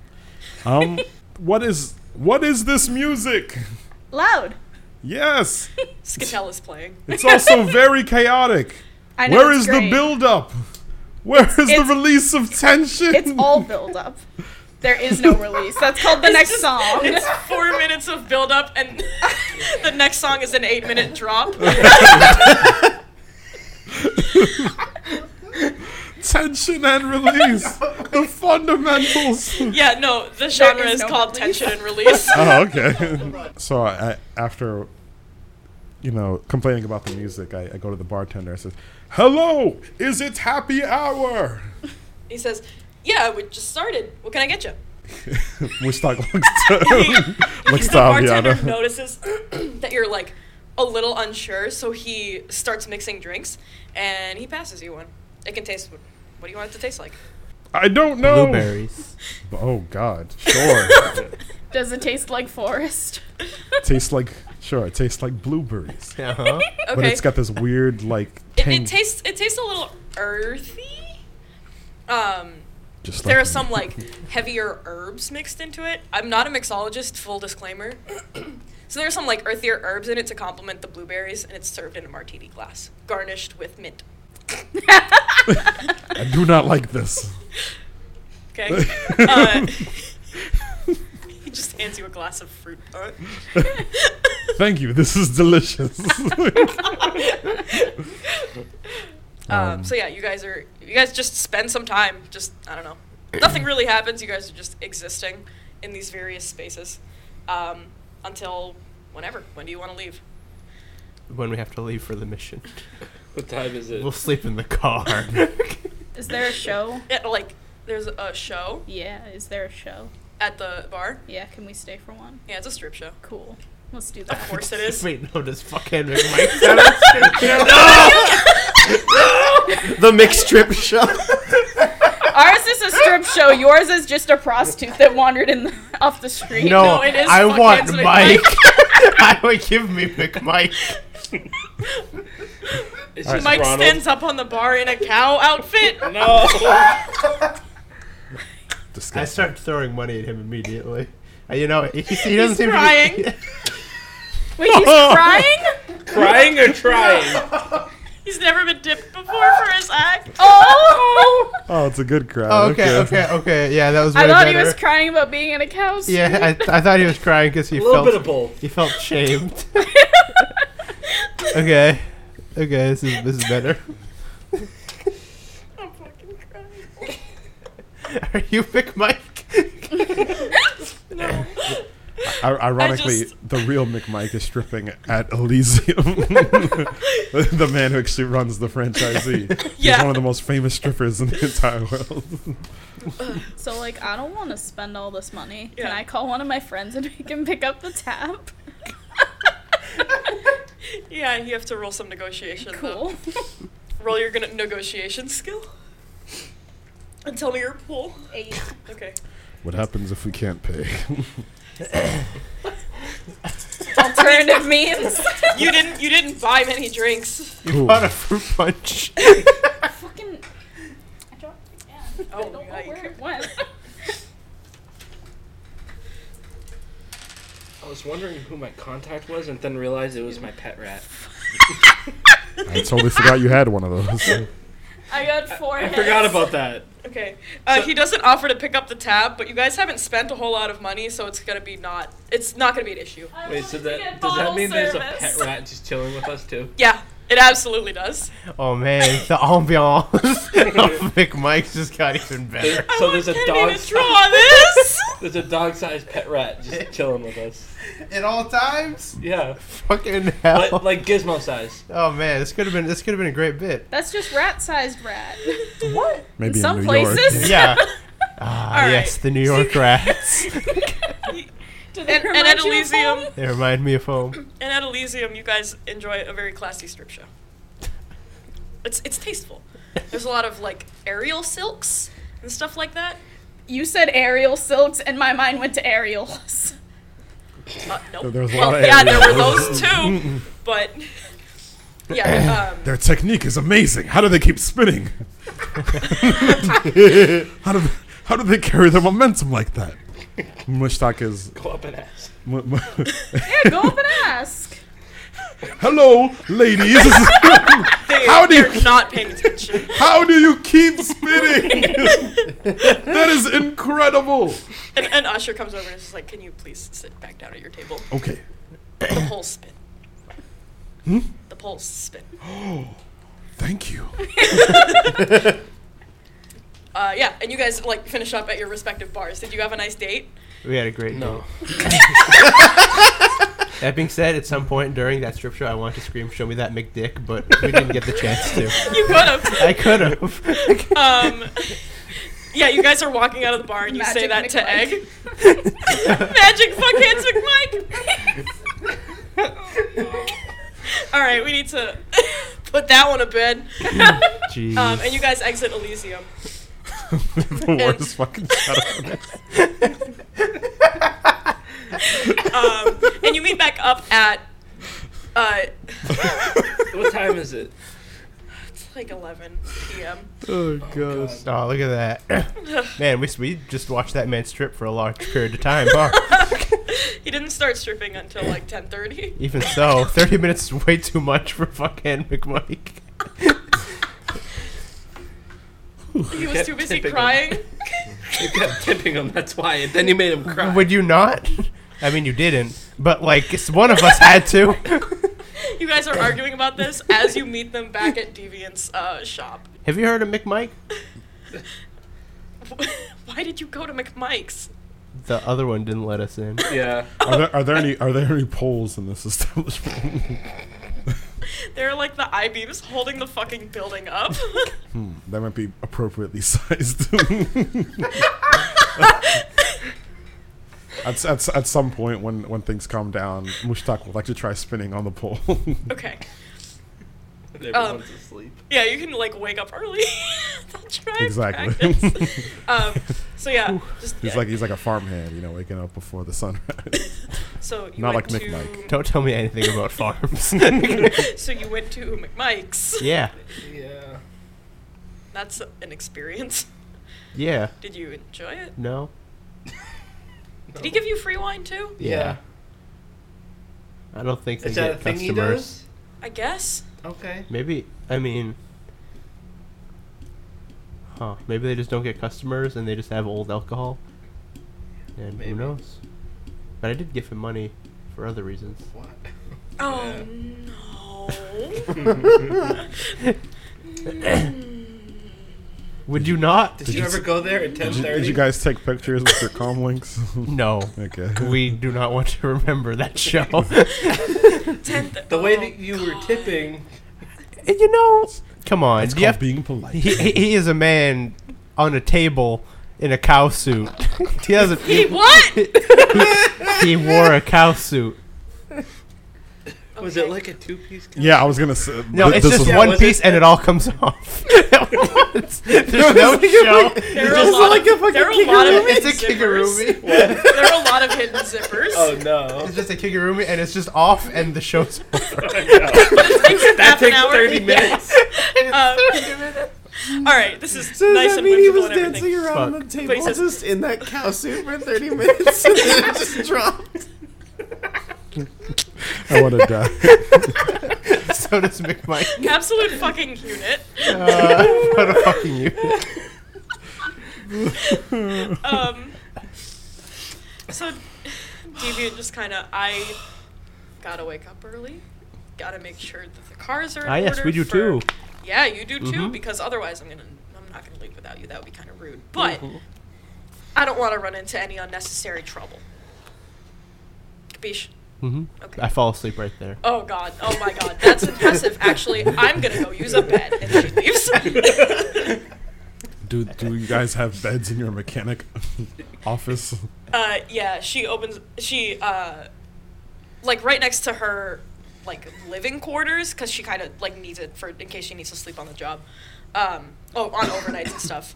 [SPEAKER 2] What is this music?
[SPEAKER 5] Loud.
[SPEAKER 2] Yes.
[SPEAKER 1] Skatel is playing.
[SPEAKER 2] It's also very chaotic.
[SPEAKER 5] I know,
[SPEAKER 2] Where
[SPEAKER 5] it's
[SPEAKER 2] is the
[SPEAKER 5] great.
[SPEAKER 2] build-up? Where is the
[SPEAKER 5] it's-
[SPEAKER 2] release of tension?
[SPEAKER 5] It's all build up. There is no release. That's called the next song.
[SPEAKER 1] It's 4 minutes of build up, and the next song is an 8-minute drop.
[SPEAKER 2] Tension and release. The fundamentals.
[SPEAKER 1] Yeah, no, the genre
[SPEAKER 5] is
[SPEAKER 1] is
[SPEAKER 5] no
[SPEAKER 1] called
[SPEAKER 5] release.
[SPEAKER 1] tension and release.
[SPEAKER 2] Oh, okay. So after, complaining about the music, I go to the bartender. I says, "Hello, is it happy hour?"
[SPEAKER 1] He says, "Yeah, we just started. What can I get you?"
[SPEAKER 2] Woodstock looks to
[SPEAKER 1] The bartender
[SPEAKER 2] Aviana.
[SPEAKER 1] notices that you're like a little unsure, so he starts mixing drinks, and he passes you one. It can taste. What do you want it to taste like?
[SPEAKER 2] I don't know.
[SPEAKER 3] Blueberries.
[SPEAKER 2] Oh God, sure.
[SPEAKER 5] Does it taste like forest?
[SPEAKER 2] It tastes like blueberries,
[SPEAKER 3] Uh-huh.
[SPEAKER 1] Okay.
[SPEAKER 2] but it's got this weird like tang.
[SPEAKER 1] it tastes a little earthy.
[SPEAKER 2] Just
[SPEAKER 1] There
[SPEAKER 2] like
[SPEAKER 1] are some like heavier herbs mixed into it. I'm not a mixologist, full disclaimer. So there are some like earthier herbs in it to complement the blueberries, and it's served in a martini glass, garnished with mint.
[SPEAKER 2] I do not like this.
[SPEAKER 1] Okay. He just hands you a glass of fruit punch.
[SPEAKER 2] Thank you. This is delicious.
[SPEAKER 1] So yeah, you guys just spend some time. Just I don't know. Nothing really happens. You guys are just existing in these various spaces until whenever. When do you want to leave?
[SPEAKER 3] When we have to leave for the mission.
[SPEAKER 4] What time is it?
[SPEAKER 3] We'll sleep in the car.
[SPEAKER 5] Is there a show?
[SPEAKER 1] Yeah, like there's a show
[SPEAKER 5] Yeah, is there a show?
[SPEAKER 1] at the bar.
[SPEAKER 5] Yeah, can we stay for one?
[SPEAKER 1] Yeah, it's a strip show.
[SPEAKER 5] Cool. Let's do
[SPEAKER 1] Of
[SPEAKER 5] that.
[SPEAKER 1] course it is.
[SPEAKER 3] Wait, no, does fucking Mike sound like
[SPEAKER 6] The mixed strip show.
[SPEAKER 5] Ours is a strip show. Yours is just a prostitute that wandered off the street.
[SPEAKER 3] No,
[SPEAKER 1] No, it is
[SPEAKER 3] I
[SPEAKER 1] fuck
[SPEAKER 3] want
[SPEAKER 1] hands with
[SPEAKER 3] Mike. I would give me McMike.
[SPEAKER 4] It's
[SPEAKER 2] Alright.
[SPEAKER 4] just
[SPEAKER 1] Mike
[SPEAKER 4] Ronald.
[SPEAKER 1] stands up on the bar in a cow outfit.
[SPEAKER 4] No.
[SPEAKER 2] Disgusting.
[SPEAKER 3] I start throwing money at him immediately. He doesn't seem
[SPEAKER 1] crying.
[SPEAKER 3] to be...
[SPEAKER 5] Wait, he's crying?
[SPEAKER 4] Crying or trying?
[SPEAKER 1] He's never been tipped before for his act.
[SPEAKER 5] Oh!
[SPEAKER 2] Oh, it's a good crowd.
[SPEAKER 3] Oh, okay. Yeah, that was way
[SPEAKER 5] I thought
[SPEAKER 3] better.
[SPEAKER 5] he was crying about being in a cow's street.
[SPEAKER 3] Yeah, I thought he was crying because he
[SPEAKER 4] A little bit of
[SPEAKER 3] felt
[SPEAKER 4] both.
[SPEAKER 3] he felt shamed. Okay, this is better.
[SPEAKER 1] I'm fucking crying.
[SPEAKER 3] Are you McMike?
[SPEAKER 1] No.
[SPEAKER 2] Ironically, the real McMike is stripping at Elysium. The man who actually runs the franchisee. He's
[SPEAKER 1] Yeah.
[SPEAKER 2] one of the most famous strippers in the entire world.
[SPEAKER 5] So, like, I don't want to spend all this money.
[SPEAKER 1] Yeah.
[SPEAKER 5] Can I call one of my friends and we can pick up the tab?
[SPEAKER 1] Yeah, you have to roll some negotiation.
[SPEAKER 5] Cool.
[SPEAKER 1] Though. Roll your negotiation skill. And tell me your pool.
[SPEAKER 5] 8.
[SPEAKER 1] Okay.
[SPEAKER 2] What happens if we can't pay?
[SPEAKER 5] Alternative means.
[SPEAKER 1] You didn't buy many drinks.
[SPEAKER 3] You bought a fruit punch.
[SPEAKER 5] Fucking. I dropped it again.
[SPEAKER 1] Oh,
[SPEAKER 5] I don't know where it went.
[SPEAKER 4] I was wondering who my contact was and then realized it was my pet rat.
[SPEAKER 2] I totally forgot you had one of those.
[SPEAKER 5] I got 4
[SPEAKER 4] I
[SPEAKER 5] hits.
[SPEAKER 4] forgot about that.
[SPEAKER 1] Okay. He doesn't offer to pick up the tab, but you guys haven't spent a whole lot of money, so it's not gonna be an issue.
[SPEAKER 5] I
[SPEAKER 4] Wait,
[SPEAKER 5] wanted
[SPEAKER 4] so
[SPEAKER 5] to
[SPEAKER 4] that
[SPEAKER 5] get
[SPEAKER 4] does that
[SPEAKER 5] bottle
[SPEAKER 4] mean there's a
[SPEAKER 5] service.
[SPEAKER 4] pet rat just chilling with us too?
[SPEAKER 1] Yeah, it absolutely does.
[SPEAKER 3] Oh man, the ambiance of McMike's just got even better.
[SPEAKER 4] So there's a
[SPEAKER 1] Can't
[SPEAKER 4] dog.
[SPEAKER 1] even draw this.
[SPEAKER 4] There's a dog-sized pet rat just chilling with us.
[SPEAKER 3] At all times?
[SPEAKER 4] Yeah,
[SPEAKER 3] Fucking hell.
[SPEAKER 4] but like Gizmo size.
[SPEAKER 3] Oh man, this could have been a great bit.
[SPEAKER 5] That's just rat-sized rat.
[SPEAKER 3] What?
[SPEAKER 2] Maybe
[SPEAKER 5] Some
[SPEAKER 2] in New York.
[SPEAKER 5] places.
[SPEAKER 3] Yeah. Ah,
[SPEAKER 1] All
[SPEAKER 3] yes,
[SPEAKER 1] right.
[SPEAKER 3] the New York rats.
[SPEAKER 5] Do they
[SPEAKER 1] And
[SPEAKER 5] remind
[SPEAKER 1] at
[SPEAKER 5] you of
[SPEAKER 1] Elysium,
[SPEAKER 5] home?
[SPEAKER 3] They remind me of home.
[SPEAKER 1] and at Elysium, you guys enjoy a very classy strip show. It's tasteful. There's a lot of like aerial silks and stuff like that.
[SPEAKER 5] You said aerial silks, and my mind went to aerials.
[SPEAKER 1] Nope.
[SPEAKER 2] There was a lot of
[SPEAKER 1] yeah, there were
[SPEAKER 2] aerials.
[SPEAKER 1] those too, but yeah.
[SPEAKER 2] Their technique is amazing. How do they keep spinning? How do they carry their momentum like that? Mushtaq is.
[SPEAKER 4] Go up and ask.
[SPEAKER 5] Yeah, go up and ask.
[SPEAKER 2] Hello, ladies.
[SPEAKER 1] They're not paying attention.
[SPEAKER 2] How do you keep spinning? That is incredible.
[SPEAKER 1] And Usher comes over and is just like, "Can you please sit back down at your table?"
[SPEAKER 2] Okay.
[SPEAKER 1] The poles spin. The poles spin.
[SPEAKER 2] Thank you.
[SPEAKER 1] Yeah, and you guys like finish up at your respective bars. Did you have a nice date?
[SPEAKER 3] We had a great
[SPEAKER 4] No.
[SPEAKER 3] date. That being said, at some point during that strip show, I wanted to scream, "Show me that McDick," but we didn't get the chance to.
[SPEAKER 1] You could have.
[SPEAKER 3] I could have.
[SPEAKER 1] Yeah, you guys are walking out of the bar and you say that
[SPEAKER 5] Magic
[SPEAKER 1] to Egg.
[SPEAKER 5] McMike.
[SPEAKER 1] Magic fuck hands McMike. All right, we need to put that one to bed.
[SPEAKER 3] Jeez.
[SPEAKER 1] And you guys exit Elysium.
[SPEAKER 2] The worst fucking setup.
[SPEAKER 1] And you meet back up at
[SPEAKER 4] What time is it?
[SPEAKER 1] it's like 11 p.m.
[SPEAKER 3] Oh god. Oh, look at that. Man, we just watched that man strip for a large period of time, huh?
[SPEAKER 1] He didn't start stripping until like 10:30.
[SPEAKER 3] Even so, 30 minutes is way too much for fucking McMike.
[SPEAKER 1] He was
[SPEAKER 4] kept
[SPEAKER 1] too busy
[SPEAKER 4] tipping him.
[SPEAKER 1] crying.
[SPEAKER 4] You kept tipping him, that's why. And then you made him cry.
[SPEAKER 3] Would you not? I mean, you didn't, but like one of us had to.
[SPEAKER 1] You guys are arguing about this as you meet them back at Deviant's shop.
[SPEAKER 3] Have you heard of McMike?
[SPEAKER 1] Why did you go to McMike's?
[SPEAKER 3] The other one didn't let us in.
[SPEAKER 4] Yeah.
[SPEAKER 2] Are there any poles in this establishment?
[SPEAKER 1] They're like the I-beams holding the fucking building up.
[SPEAKER 2] That might be appropriately sized. At some point when things calm down, Mushtaq would like to try spinning on the pole.
[SPEAKER 1] Okay.
[SPEAKER 4] Everyone's asleep.
[SPEAKER 1] Yeah, you can like wake up early. Try and
[SPEAKER 2] Exactly.
[SPEAKER 1] practice. So yeah, just
[SPEAKER 2] He's like a farmhand, waking up before the sunrise.
[SPEAKER 1] so you
[SPEAKER 2] not
[SPEAKER 1] went
[SPEAKER 2] like
[SPEAKER 1] to,
[SPEAKER 2] McMike.
[SPEAKER 3] Don't tell me anything about farms.
[SPEAKER 1] So you went to McMike's.
[SPEAKER 3] Yeah.
[SPEAKER 4] Yeah.
[SPEAKER 1] That's an experience.
[SPEAKER 3] Yeah.
[SPEAKER 1] Did you enjoy it?
[SPEAKER 3] No.
[SPEAKER 1] Did he give you free wine too?
[SPEAKER 3] Yeah. I don't think they
[SPEAKER 4] Is that a
[SPEAKER 3] get
[SPEAKER 4] thing he
[SPEAKER 3] customers.
[SPEAKER 4] does?
[SPEAKER 1] I guess.
[SPEAKER 4] Okay.
[SPEAKER 3] Maybe, I mean, maybe they just don't get customers and they just have old alcohol. And
[SPEAKER 4] Maybe.
[SPEAKER 3] who knows? But I did give him money for other reasons.
[SPEAKER 4] What?
[SPEAKER 1] Oh no.
[SPEAKER 3] Would you not?
[SPEAKER 4] Did you ever go there at 10:30?
[SPEAKER 2] Did you guys take pictures with your comm links?
[SPEAKER 3] No.
[SPEAKER 2] Okay.
[SPEAKER 3] We do not want to remember that show.
[SPEAKER 4] The way that you were tipping.
[SPEAKER 3] You know, come on.
[SPEAKER 2] It's
[SPEAKER 3] you
[SPEAKER 2] called
[SPEAKER 3] have-
[SPEAKER 2] being polite.
[SPEAKER 3] he is a man on a table in a cow suit. He doesn't.
[SPEAKER 1] What?
[SPEAKER 3] He wore a cow suit.
[SPEAKER 4] Was it like a two-piece?
[SPEAKER 2] Yeah, I was gonna say.
[SPEAKER 3] No, it's
[SPEAKER 2] this
[SPEAKER 3] just
[SPEAKER 2] was-
[SPEAKER 3] one
[SPEAKER 4] was
[SPEAKER 3] piece
[SPEAKER 4] it-
[SPEAKER 3] and it all comes off. There's no show.
[SPEAKER 1] There are a lot of hidden
[SPEAKER 3] It's a
[SPEAKER 1] zippers.
[SPEAKER 3] kigurumi.
[SPEAKER 1] There are a lot of hidden zippers.
[SPEAKER 4] Oh no.
[SPEAKER 3] It's just a kigurumi and it's just off and the show's over.
[SPEAKER 4] That
[SPEAKER 1] Half an
[SPEAKER 4] takes
[SPEAKER 1] hour.
[SPEAKER 4] 30 minutes.
[SPEAKER 1] All right, this is
[SPEAKER 6] So
[SPEAKER 1] nice
[SPEAKER 6] does that
[SPEAKER 1] and
[SPEAKER 6] mean he
[SPEAKER 1] whimsical
[SPEAKER 6] was
[SPEAKER 1] and everything.
[SPEAKER 6] dancing around
[SPEAKER 3] Fuck.
[SPEAKER 6] the table
[SPEAKER 1] But he says-
[SPEAKER 6] just in that cow suit for 30 minutes and then it just dropped?
[SPEAKER 2] I want to die.
[SPEAKER 3] So does McMike.
[SPEAKER 1] Absolute fucking unit.
[SPEAKER 3] What a fucking unit.
[SPEAKER 1] So Deviant just kind of, I gotta wake up early. Gotta make sure that the cars are in order.
[SPEAKER 3] Yes, we do
[SPEAKER 1] for-
[SPEAKER 3] too.
[SPEAKER 1] Yeah, you do too,
[SPEAKER 3] Mhm.
[SPEAKER 1] because otherwise I'm not gonna leave without you. That would be kind of rude. But I don't want to run into any unnecessary trouble. Capiche?
[SPEAKER 3] Mm-hmm.
[SPEAKER 1] Okay.
[SPEAKER 3] I fall asleep right there.
[SPEAKER 1] Oh god. Oh my god. That's impressive. Actually, I'm gonna go use a bed, and she leaves.
[SPEAKER 2] Do you guys have beds in your mechanic office?
[SPEAKER 1] Yeah. She opens. Like right next to her, like living quarters, because she kind of like needs it for in case she needs to sleep on the job. On overnights and stuff.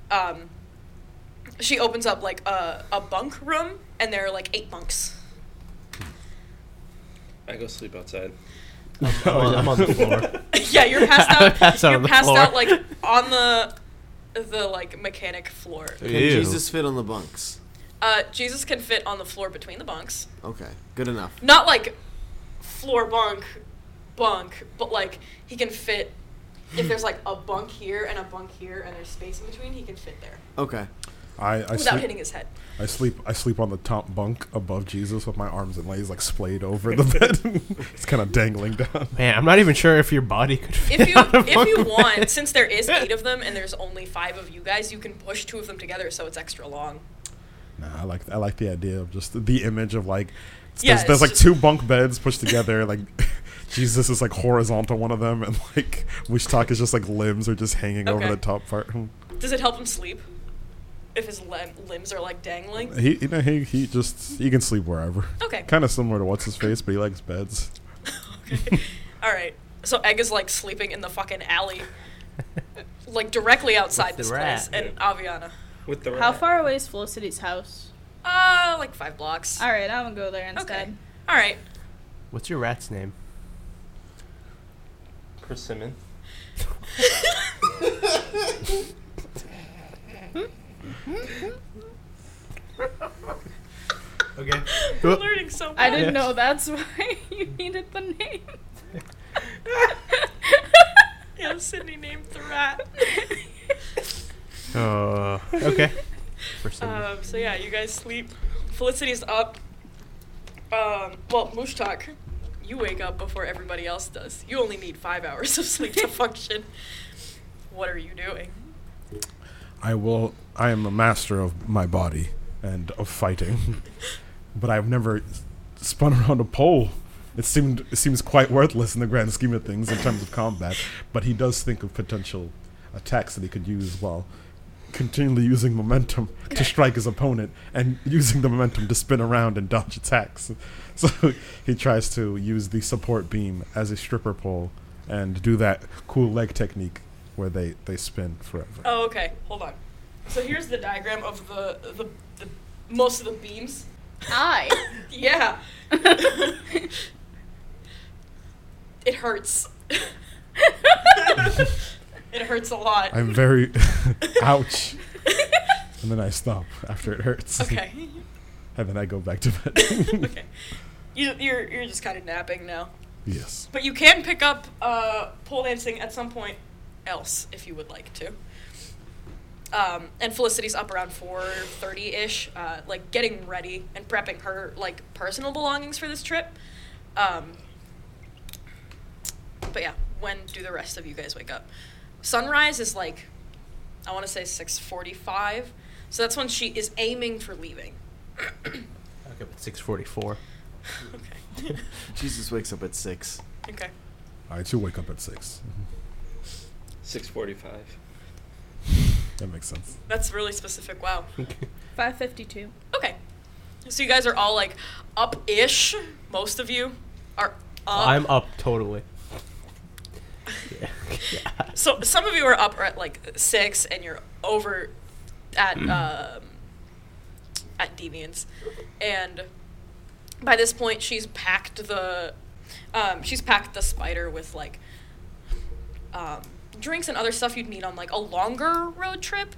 [SPEAKER 1] She opens up like a bunk room, and there are like 8 bunks.
[SPEAKER 4] I go sleep outside.
[SPEAKER 3] I'm on the floor.
[SPEAKER 1] Yeah, you're passed out.
[SPEAKER 3] Passed out
[SPEAKER 1] You're
[SPEAKER 3] on the
[SPEAKER 1] passed
[SPEAKER 3] floor.
[SPEAKER 1] out like on the like mechanic floor.
[SPEAKER 6] Can
[SPEAKER 3] Ew.
[SPEAKER 6] Jesus fit on the bunks?
[SPEAKER 1] Jesus can fit on the floor between the bunks.
[SPEAKER 6] Okay, good enough.
[SPEAKER 1] Not like floor bunk, but like he can fit. If there's like a bunk here and a bunk here and there's space in between, he can fit there
[SPEAKER 6] Okay.
[SPEAKER 2] I
[SPEAKER 1] without
[SPEAKER 2] sleep.
[SPEAKER 1] hitting his head.
[SPEAKER 2] I sleep on the top bunk above Jesus with my arms and legs like splayed over the bed. It's kind of dangling down.
[SPEAKER 3] Man, I'm not even sure if your body could fit
[SPEAKER 1] If you
[SPEAKER 3] on a
[SPEAKER 1] if
[SPEAKER 3] bunk
[SPEAKER 1] you
[SPEAKER 3] bed.
[SPEAKER 1] want, since there is 8 of them and there's only 5 of you guys, you can push 2 of them together so it's extra long.
[SPEAKER 2] Nah, I like the idea of just the image of like
[SPEAKER 1] Yeah,
[SPEAKER 2] there's
[SPEAKER 1] it's
[SPEAKER 2] like
[SPEAKER 1] just-
[SPEAKER 2] 2 bunk beds pushed together. Like Jesus is like horizontal one of them, and like Wishtalk is just like limbs are just hanging over
[SPEAKER 1] Okay.
[SPEAKER 2] the top part.
[SPEAKER 1] Does it help him sleep? If his limbs are like dangling?
[SPEAKER 2] He can sleep wherever.
[SPEAKER 1] Okay.
[SPEAKER 2] Kind of similar to what's his face, but he likes beds.
[SPEAKER 1] Okay. All right. So Egg is like sleeping in the fucking alley, like directly outside
[SPEAKER 3] With
[SPEAKER 1] this
[SPEAKER 3] the
[SPEAKER 1] place,
[SPEAKER 3] rat.
[SPEAKER 1] and Aviana.
[SPEAKER 4] With the
[SPEAKER 5] How
[SPEAKER 4] rat.
[SPEAKER 5] far away is Felicity's house?
[SPEAKER 1] Like 5 blocks.
[SPEAKER 5] All right, I'm gonna go there
[SPEAKER 1] Okay.
[SPEAKER 5] instead.
[SPEAKER 1] All right.
[SPEAKER 3] What's your rat's name?
[SPEAKER 4] Persimmon.
[SPEAKER 3] Okay.
[SPEAKER 1] I'm learning so much.
[SPEAKER 5] I didn't know that's why you needed the name.
[SPEAKER 1] Yeah, Sydney named the rat.
[SPEAKER 3] Okay.
[SPEAKER 1] So yeah, you guys sleep. Felicity's up. Well, Mushtak, you wake up before everybody else does. You only need 5 hours of sleep to function. What are you doing?
[SPEAKER 2] I am a master of my body and of fighting, but I've never spun around a pole. It seems quite worthless in the grand scheme of things in terms of combat, but he does think of potential attacks that he could use while continually using momentum to strike his opponent and using the momentum to spin around and dodge attacks. So he tries to use the support beam as a stripper pole and do that cool leg technique where they spin forever.
[SPEAKER 1] Oh, okay. Hold on. So here's the diagram of the most of the beams. Yeah. It hurts. It hurts a lot.
[SPEAKER 2] I'm very ouch. And then I stop after it hurts.
[SPEAKER 1] Okay.
[SPEAKER 2] And then I go back to bed.
[SPEAKER 1] Okay. You're just kind of napping now.
[SPEAKER 2] Yes.
[SPEAKER 1] But you can pick up pole dancing at some point else if you would like to. And Felicity's up around 4:30-ish, like getting ready and prepping her like personal belongings for this trip. But yeah, when do the rest of you guys wake up? Sunrise is like I want to say 6:45. So that's when she is aiming for leaving.
[SPEAKER 3] Okay, but 6:44.
[SPEAKER 1] Okay.
[SPEAKER 6] Jesus wakes up at 6.
[SPEAKER 1] Okay.
[SPEAKER 2] I too wake up at 6.
[SPEAKER 4] 6:45.
[SPEAKER 2] That makes sense.
[SPEAKER 1] That's really specific. Wow.
[SPEAKER 5] 5:52.
[SPEAKER 1] Okay. So you guys are all like up-ish. Most of you are up.
[SPEAKER 3] I'm up totally. Yeah.
[SPEAKER 1] So some of you are up at like 6, and you're over at Deviant's, and by this point she's packed the spider with like drinks and other stuff you'd need on like a longer road trip,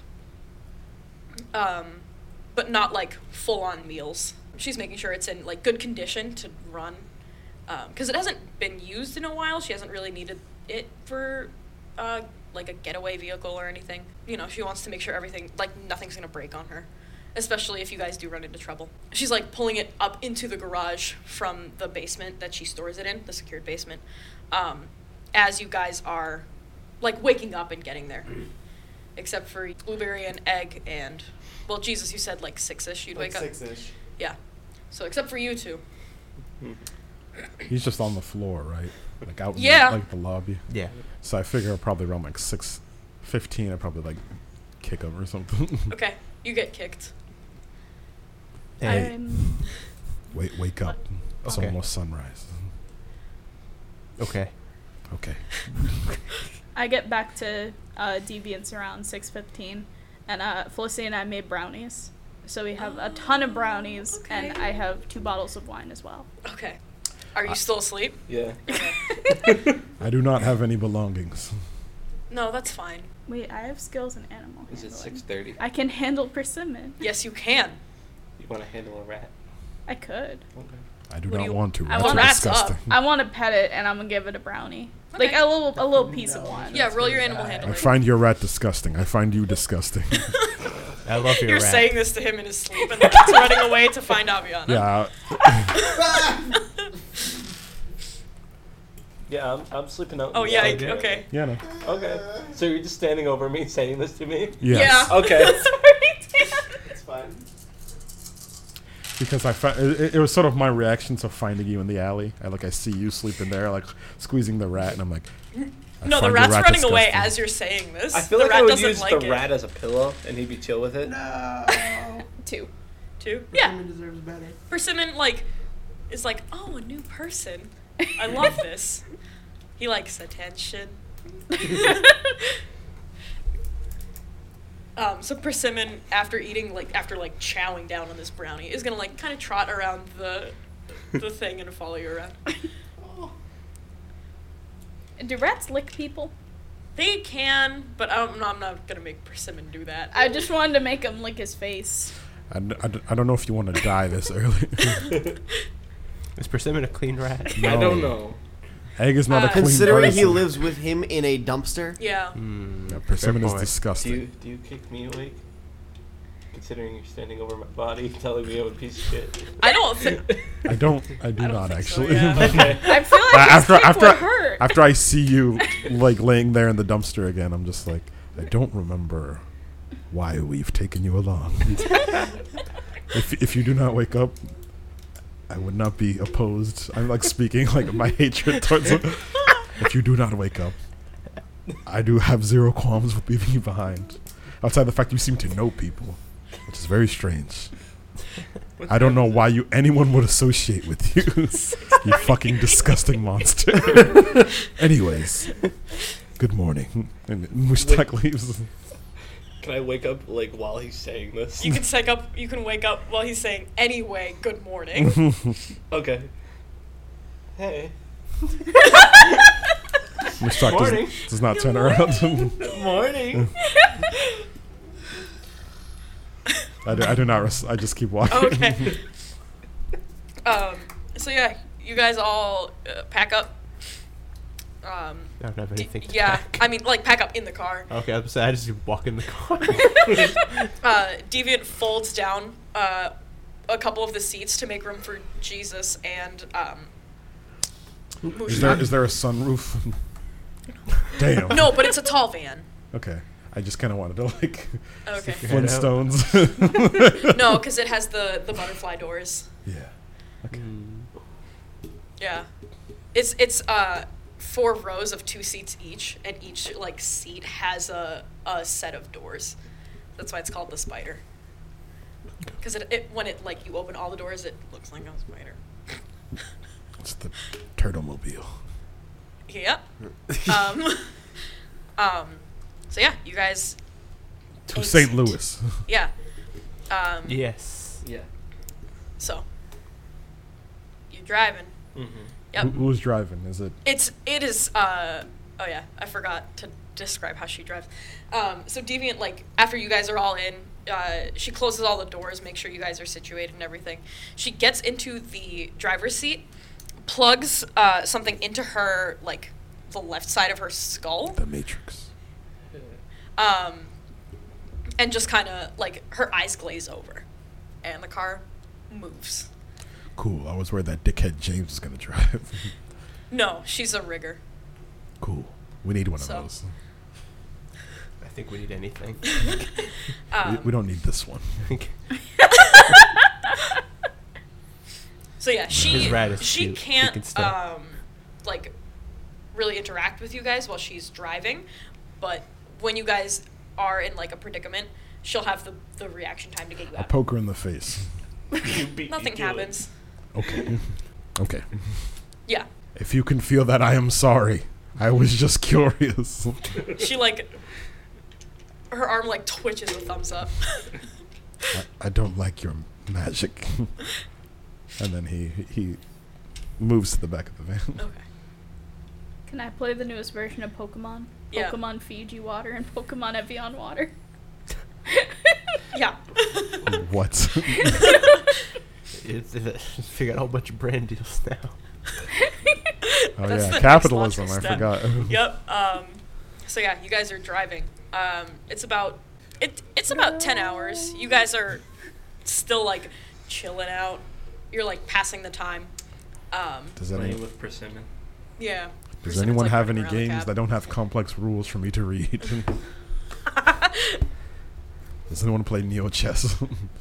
[SPEAKER 1] but not like full-on meals. She's making sure it's in like good condition to run, because it hasn't been used in a while. She hasn't really needed it for like a getaway vehicle or anything. You know, she wants to make sure everything, like nothing's gonna break on her, especially if you guys do run into trouble. She's like pulling it up into the garage from the basement that she stores it in, the secured basement, as you guys are like waking up and getting there. Except for Blueberry and Egg and, well, Jesus, you said like 6-ish you'd wake up.
[SPEAKER 6] 6-ish.
[SPEAKER 1] Yeah. So except for you two.
[SPEAKER 2] He's just on the floor, right? Like out
[SPEAKER 1] Yeah.
[SPEAKER 2] in like the lobby.
[SPEAKER 3] Yeah.
[SPEAKER 2] So I figure probably around like 6:15, I'd probably like kick him or something.
[SPEAKER 1] Okay, you get kicked.
[SPEAKER 2] Hey.
[SPEAKER 5] I'm
[SPEAKER 2] Wake up. It's
[SPEAKER 3] Okay.
[SPEAKER 2] almost sunrise.
[SPEAKER 3] Okay.
[SPEAKER 2] Okay.
[SPEAKER 5] I get back to Deviant's around 6:15, and Felicity and I made brownies. So we have a ton of brownies,
[SPEAKER 1] Okay.
[SPEAKER 5] and I have 2 bottles of wine as well.
[SPEAKER 1] Okay. Are you still asleep?
[SPEAKER 4] Yeah.
[SPEAKER 1] Okay.
[SPEAKER 2] I do not have any belongings.
[SPEAKER 1] No, that's fine.
[SPEAKER 5] Wait, I have skills in animal
[SPEAKER 4] Is it
[SPEAKER 5] handling.
[SPEAKER 4] 6:30?
[SPEAKER 5] I can handle persimmon.
[SPEAKER 1] Yes, you can.
[SPEAKER 4] You want to handle a rat?
[SPEAKER 5] I could.
[SPEAKER 4] Okay.
[SPEAKER 2] I do
[SPEAKER 1] What do
[SPEAKER 2] not
[SPEAKER 1] you-
[SPEAKER 2] want to.
[SPEAKER 5] I
[SPEAKER 2] That's
[SPEAKER 5] want
[SPEAKER 1] rats up.
[SPEAKER 2] disgusting.
[SPEAKER 5] I want to pet it, and I'm gonna give it a brownie,
[SPEAKER 1] Okay.
[SPEAKER 5] like a little piece of wine.
[SPEAKER 1] Yeah, roll your animal
[SPEAKER 2] I
[SPEAKER 1] handling.
[SPEAKER 2] find your rat disgusting. I find you disgusting.
[SPEAKER 3] I love your
[SPEAKER 1] You're
[SPEAKER 3] rat.
[SPEAKER 1] saying this to him in his sleep, and then he's running away to find Aviana.
[SPEAKER 2] Yeah.
[SPEAKER 4] Yeah, I'm sleeping out.
[SPEAKER 1] Oh, yeah,
[SPEAKER 3] Okay.
[SPEAKER 1] okay.
[SPEAKER 2] Yeah. No.
[SPEAKER 4] Okay. So you're just standing over me saying this to me?
[SPEAKER 2] Yes.
[SPEAKER 1] Yeah.
[SPEAKER 4] Okay.
[SPEAKER 6] It's fine.
[SPEAKER 2] Because it was sort of my reaction to finding you in the alley. I see you sleeping there, like squeezing the rat, and I'm like, I
[SPEAKER 1] No, the
[SPEAKER 2] find your
[SPEAKER 1] rat's
[SPEAKER 2] rat
[SPEAKER 1] running away
[SPEAKER 2] disgusting.
[SPEAKER 1] as you're saying this.
[SPEAKER 4] I feel
[SPEAKER 1] the
[SPEAKER 4] like
[SPEAKER 1] rat
[SPEAKER 4] I would
[SPEAKER 1] doesn't
[SPEAKER 4] use
[SPEAKER 1] like
[SPEAKER 4] the
[SPEAKER 1] it.
[SPEAKER 4] rat as a pillow, and he'd be chill with it.
[SPEAKER 6] No.
[SPEAKER 5] 2.
[SPEAKER 1] 2? Yeah.
[SPEAKER 6] Persimmon deserves better.
[SPEAKER 1] Persimmon, like, is like, oh, a new person. I love this. He likes attention. So Persimmon, after chowing down on this brownie, is gonna like kind of trot around the thing and follow you around.
[SPEAKER 5] Do rats lick people?
[SPEAKER 1] They can, but I'm not gonna make Persimmon do that.
[SPEAKER 5] I just wanted to make him lick his face.
[SPEAKER 2] I don't know if you want to die this early.
[SPEAKER 3] Is Persimmon a clean rat?
[SPEAKER 2] No.
[SPEAKER 4] I don't know.
[SPEAKER 2] Egg is not a clean
[SPEAKER 6] Considering he
[SPEAKER 2] person.
[SPEAKER 6] lives with him in a dumpster.
[SPEAKER 1] Yeah.
[SPEAKER 2] Yeah, Persimmon is
[SPEAKER 3] Fair point.
[SPEAKER 2] disgusting.
[SPEAKER 4] Do you kick me awake? Considering you're standing over my body, telling me I'm a piece of shit.
[SPEAKER 1] I don't think.
[SPEAKER 2] I do
[SPEAKER 1] I don't
[SPEAKER 2] not
[SPEAKER 1] think so,
[SPEAKER 2] actually.
[SPEAKER 1] yeah.
[SPEAKER 4] Okay.
[SPEAKER 5] I feel like his kick would hurt.
[SPEAKER 2] After I see you like laying there in the dumpster again, I'm just like, I don't remember why we've taken you along. If you do not wake up, I would not be opposed. I'm like speaking like my hatred towards him. If you do not wake up, I do have zero qualms with leaving you behind. Outside the fact you seem to know people, which is very strange. I don't know why anyone would associate with you. You fucking disgusting monster. Anyways, good morning. And Mushtaq leaves.
[SPEAKER 4] Can I wake up like while he's saying this?
[SPEAKER 1] You can wake up while he's saying, anyway, good morning.
[SPEAKER 4] Okay. Hey.
[SPEAKER 2] Mushtaq
[SPEAKER 4] Morning.
[SPEAKER 2] does not turn around.
[SPEAKER 4] Good morning.
[SPEAKER 2] I do not. I just keep walking.
[SPEAKER 1] Okay. So yeah, you guys all pack up.
[SPEAKER 3] I don't have anything to
[SPEAKER 1] Yeah,
[SPEAKER 3] pack.
[SPEAKER 1] I mean, like, pack up in the car.
[SPEAKER 3] Okay, I was saying, I just walk in the car.
[SPEAKER 1] Deviant folds down a couple of the seats to make room for Jesus and
[SPEAKER 2] Is there a sunroof? Damn.
[SPEAKER 1] No, but it's a tall van.
[SPEAKER 2] Okay. I just kind of wanted to like
[SPEAKER 1] Okay.
[SPEAKER 2] Flintstones.
[SPEAKER 1] No, because it has the butterfly doors.
[SPEAKER 2] Yeah. Okay.
[SPEAKER 1] Yeah. It's 4 rows of 2 seats each, and each like seat has a set of doors. That's why it's called the spider. Because it when it like you open all the doors, it looks like a spider.
[SPEAKER 2] It's the Turtle-mobile.
[SPEAKER 1] Yep. So yeah, you guys.
[SPEAKER 2] To St. Louis.
[SPEAKER 1] Yeah.
[SPEAKER 3] Yes.
[SPEAKER 4] Yeah.
[SPEAKER 1] So. You're driving.
[SPEAKER 4] Mm-hmm.
[SPEAKER 1] Yep.
[SPEAKER 2] Who's driving? Is it?
[SPEAKER 1] It is. Oh yeah, I forgot to describe how she drives. So Deviant, like after you guys are all in, she closes all the doors, make sure you guys are situated and everything. She gets into the driver's seat, plugs something into her like the left side of her skull.
[SPEAKER 2] The Matrix.
[SPEAKER 1] And just kind of like her eyes glaze over, and the car moves.
[SPEAKER 2] Cool. I was worried that dickhead James was gonna drive.
[SPEAKER 1] No, she's a rigger.
[SPEAKER 2] Cool. We need one
[SPEAKER 1] So.
[SPEAKER 2] of those.
[SPEAKER 3] I think we need anything.
[SPEAKER 2] We don't need this one.
[SPEAKER 1] So yeah,
[SPEAKER 3] His rat is
[SPEAKER 1] she
[SPEAKER 3] cute. He
[SPEAKER 1] can't
[SPEAKER 3] can stay.
[SPEAKER 1] like really interact with you guys while she's driving, but when you guys are in like a predicament, she'll have the reaction time to get you
[SPEAKER 2] I
[SPEAKER 1] out.
[SPEAKER 2] poke her in the face.
[SPEAKER 1] Nothing happens.
[SPEAKER 2] Okay. Okay.
[SPEAKER 1] Yeah.
[SPEAKER 2] If you can feel that, I am sorry. I was just curious.
[SPEAKER 1] She like her arm like twitches a thumbs up.
[SPEAKER 2] I don't like your magic. And then he moves to the back of the van.
[SPEAKER 1] Okay.
[SPEAKER 5] Can I play the newest version of Pokemon?
[SPEAKER 1] Yeah.
[SPEAKER 5] Pokemon Fiji Water and Pokemon Evian Water.
[SPEAKER 1] Yeah.
[SPEAKER 2] What?
[SPEAKER 3] Figured out a whole bunch of brand deals now.
[SPEAKER 2] Oh
[SPEAKER 1] That's the
[SPEAKER 2] yeah,
[SPEAKER 1] next
[SPEAKER 2] capitalism. I
[SPEAKER 1] logical step.
[SPEAKER 2] forgot.
[SPEAKER 1] Yep. So yeah, you guys are driving. It's about 10 hours. You guys are still like chilling out. You're like passing the time.
[SPEAKER 2] Does
[SPEAKER 4] Playing with persimmon.
[SPEAKER 1] Yeah.
[SPEAKER 2] Does
[SPEAKER 1] Persimmon's,
[SPEAKER 2] anyone
[SPEAKER 1] like,
[SPEAKER 2] have
[SPEAKER 1] running
[SPEAKER 2] any
[SPEAKER 1] around the
[SPEAKER 2] games
[SPEAKER 1] cab.
[SPEAKER 2] that don't have complex rules for me to read? Does anyone play Neo Chess?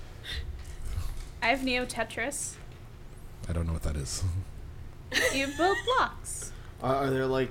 [SPEAKER 5] I have Neo Tetris.
[SPEAKER 2] I don't know what that is.
[SPEAKER 5] You build blocks.
[SPEAKER 6] Are there like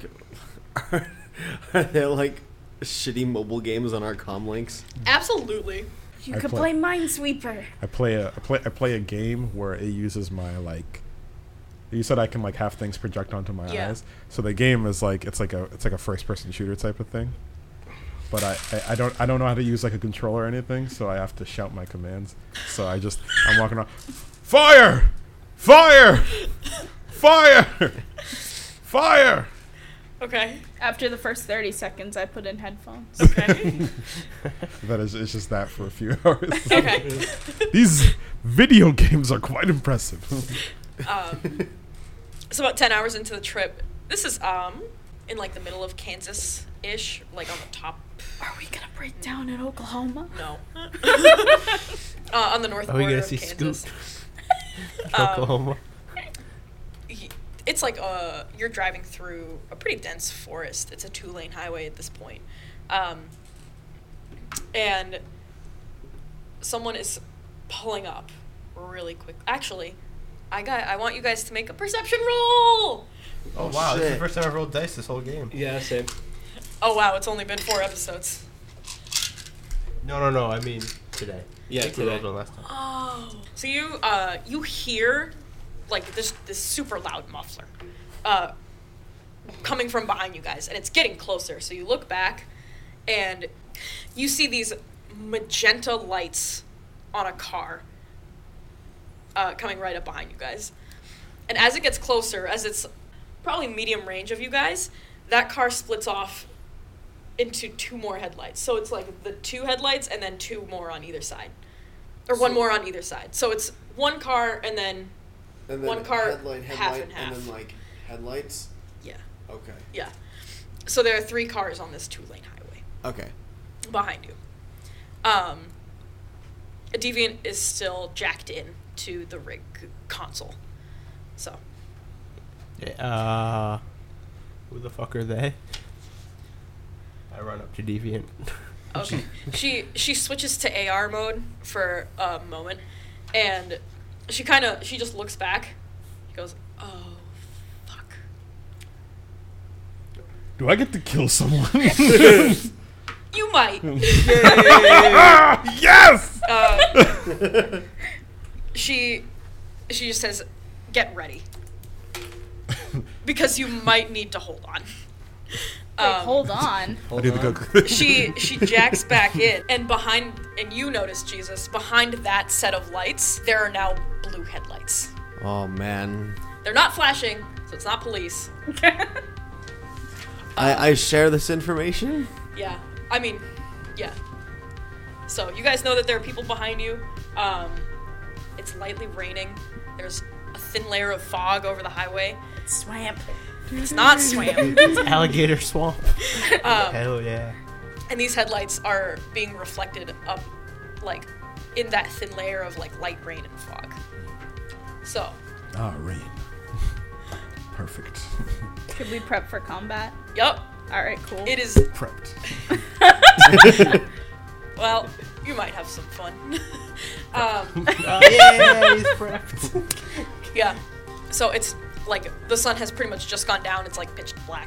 [SPEAKER 6] shitty mobile games on our comm links?
[SPEAKER 1] Absolutely.
[SPEAKER 5] You
[SPEAKER 2] I
[SPEAKER 5] could
[SPEAKER 2] play-
[SPEAKER 5] play Minesweeper.
[SPEAKER 2] I play a game where it uses my like. You said I can like have things project onto my
[SPEAKER 1] Yeah.
[SPEAKER 2] eyes. So the game is like it's like a first person shooter type of thing. But I don't know how to use like a controller or anything, so I have to shout my commands. So I'm walking around, fire, fire, fire, fire.
[SPEAKER 1] Okay.
[SPEAKER 5] After the first 30 seconds, I put in headphones.
[SPEAKER 1] Okay.
[SPEAKER 2] It's just that for a few hours.
[SPEAKER 1] Okay.
[SPEAKER 2] These video games are quite impressive.
[SPEAKER 1] It's about 10 hours into the trip. This is in like the middle of Kansas-ish, like on the top.
[SPEAKER 5] Are we gonna break down in Oklahoma?
[SPEAKER 1] No. On the north
[SPEAKER 3] Are we
[SPEAKER 1] border
[SPEAKER 3] gonna
[SPEAKER 1] of
[SPEAKER 3] see
[SPEAKER 1] Kansas.
[SPEAKER 3] Scoot? Oklahoma.
[SPEAKER 1] It's like you're driving through a pretty dense forest. It's a 2-lane highway at this point. And someone is pulling up really quick. Actually, I want you guys to make a perception roll.
[SPEAKER 3] Oh wow, this is the
[SPEAKER 6] shit.
[SPEAKER 3] first time I've rolled dice this whole game.
[SPEAKER 4] Yeah, same.
[SPEAKER 1] Oh wow, it's only been 4 episodes.
[SPEAKER 3] No, I mean today.
[SPEAKER 4] Yeah,
[SPEAKER 3] I think we
[SPEAKER 4] today.
[SPEAKER 3] rolled one last time.
[SPEAKER 1] Oh. So you hear like this super loud muffler coming from behind you guys, and it's getting closer. So you look back and you see these magenta lights on a car coming right up behind you guys. And as it gets closer, as it's probably medium range of you guys, that car splits off into 2 more headlights. So it's like the 2 headlights and then 2 more on either side. Or 1 more on either side. So it's 1 car and then one car, half and half.
[SPEAKER 6] and then like headlights.
[SPEAKER 1] Yeah.
[SPEAKER 6] Okay.
[SPEAKER 1] Yeah. So there are 3 cars on this 2-lane highway
[SPEAKER 6] Okay.
[SPEAKER 1] behind you. A Deviant is still jacked in to the rig console. So
[SPEAKER 3] Who the fuck are they? I run up to Deviant.
[SPEAKER 1] Okay. She switches to AR mode for a moment, and she just looks back. She goes, "Oh, fuck."
[SPEAKER 2] Do I get to kill someone?
[SPEAKER 1] You might.
[SPEAKER 2] Yes!
[SPEAKER 1] She just says, "Get ready," because you might need to hold on.
[SPEAKER 5] Hold on.
[SPEAKER 2] I need to go.
[SPEAKER 1] She jacks back in, and you notice, Jesus, behind that set of lights, there are now blue headlights.
[SPEAKER 6] Oh man.
[SPEAKER 1] They're not flashing, so it's not police.
[SPEAKER 6] I share this information.
[SPEAKER 1] Yeah, I mean, yeah. So you guys know that there are people behind you. It's lightly raining. There's a thin layer of fog over the highway.
[SPEAKER 5] It's swamp.
[SPEAKER 1] It's not swamp.
[SPEAKER 3] It's alligator swamp.
[SPEAKER 1] Um,
[SPEAKER 3] Hell yeah.
[SPEAKER 1] And these headlights are being reflected up, like, in that thin layer of, like, light rain and fog. So.
[SPEAKER 2] Rain. Perfect.
[SPEAKER 5] Could we prep for combat?
[SPEAKER 1] Yup.
[SPEAKER 5] All right, cool.
[SPEAKER 1] It is.
[SPEAKER 2] Prepped.
[SPEAKER 1] Well, you might have some fun.
[SPEAKER 3] Yeah, he's prepped.
[SPEAKER 1] Yeah. So it's like the sun has pretty much just gone down. It's like pitch black.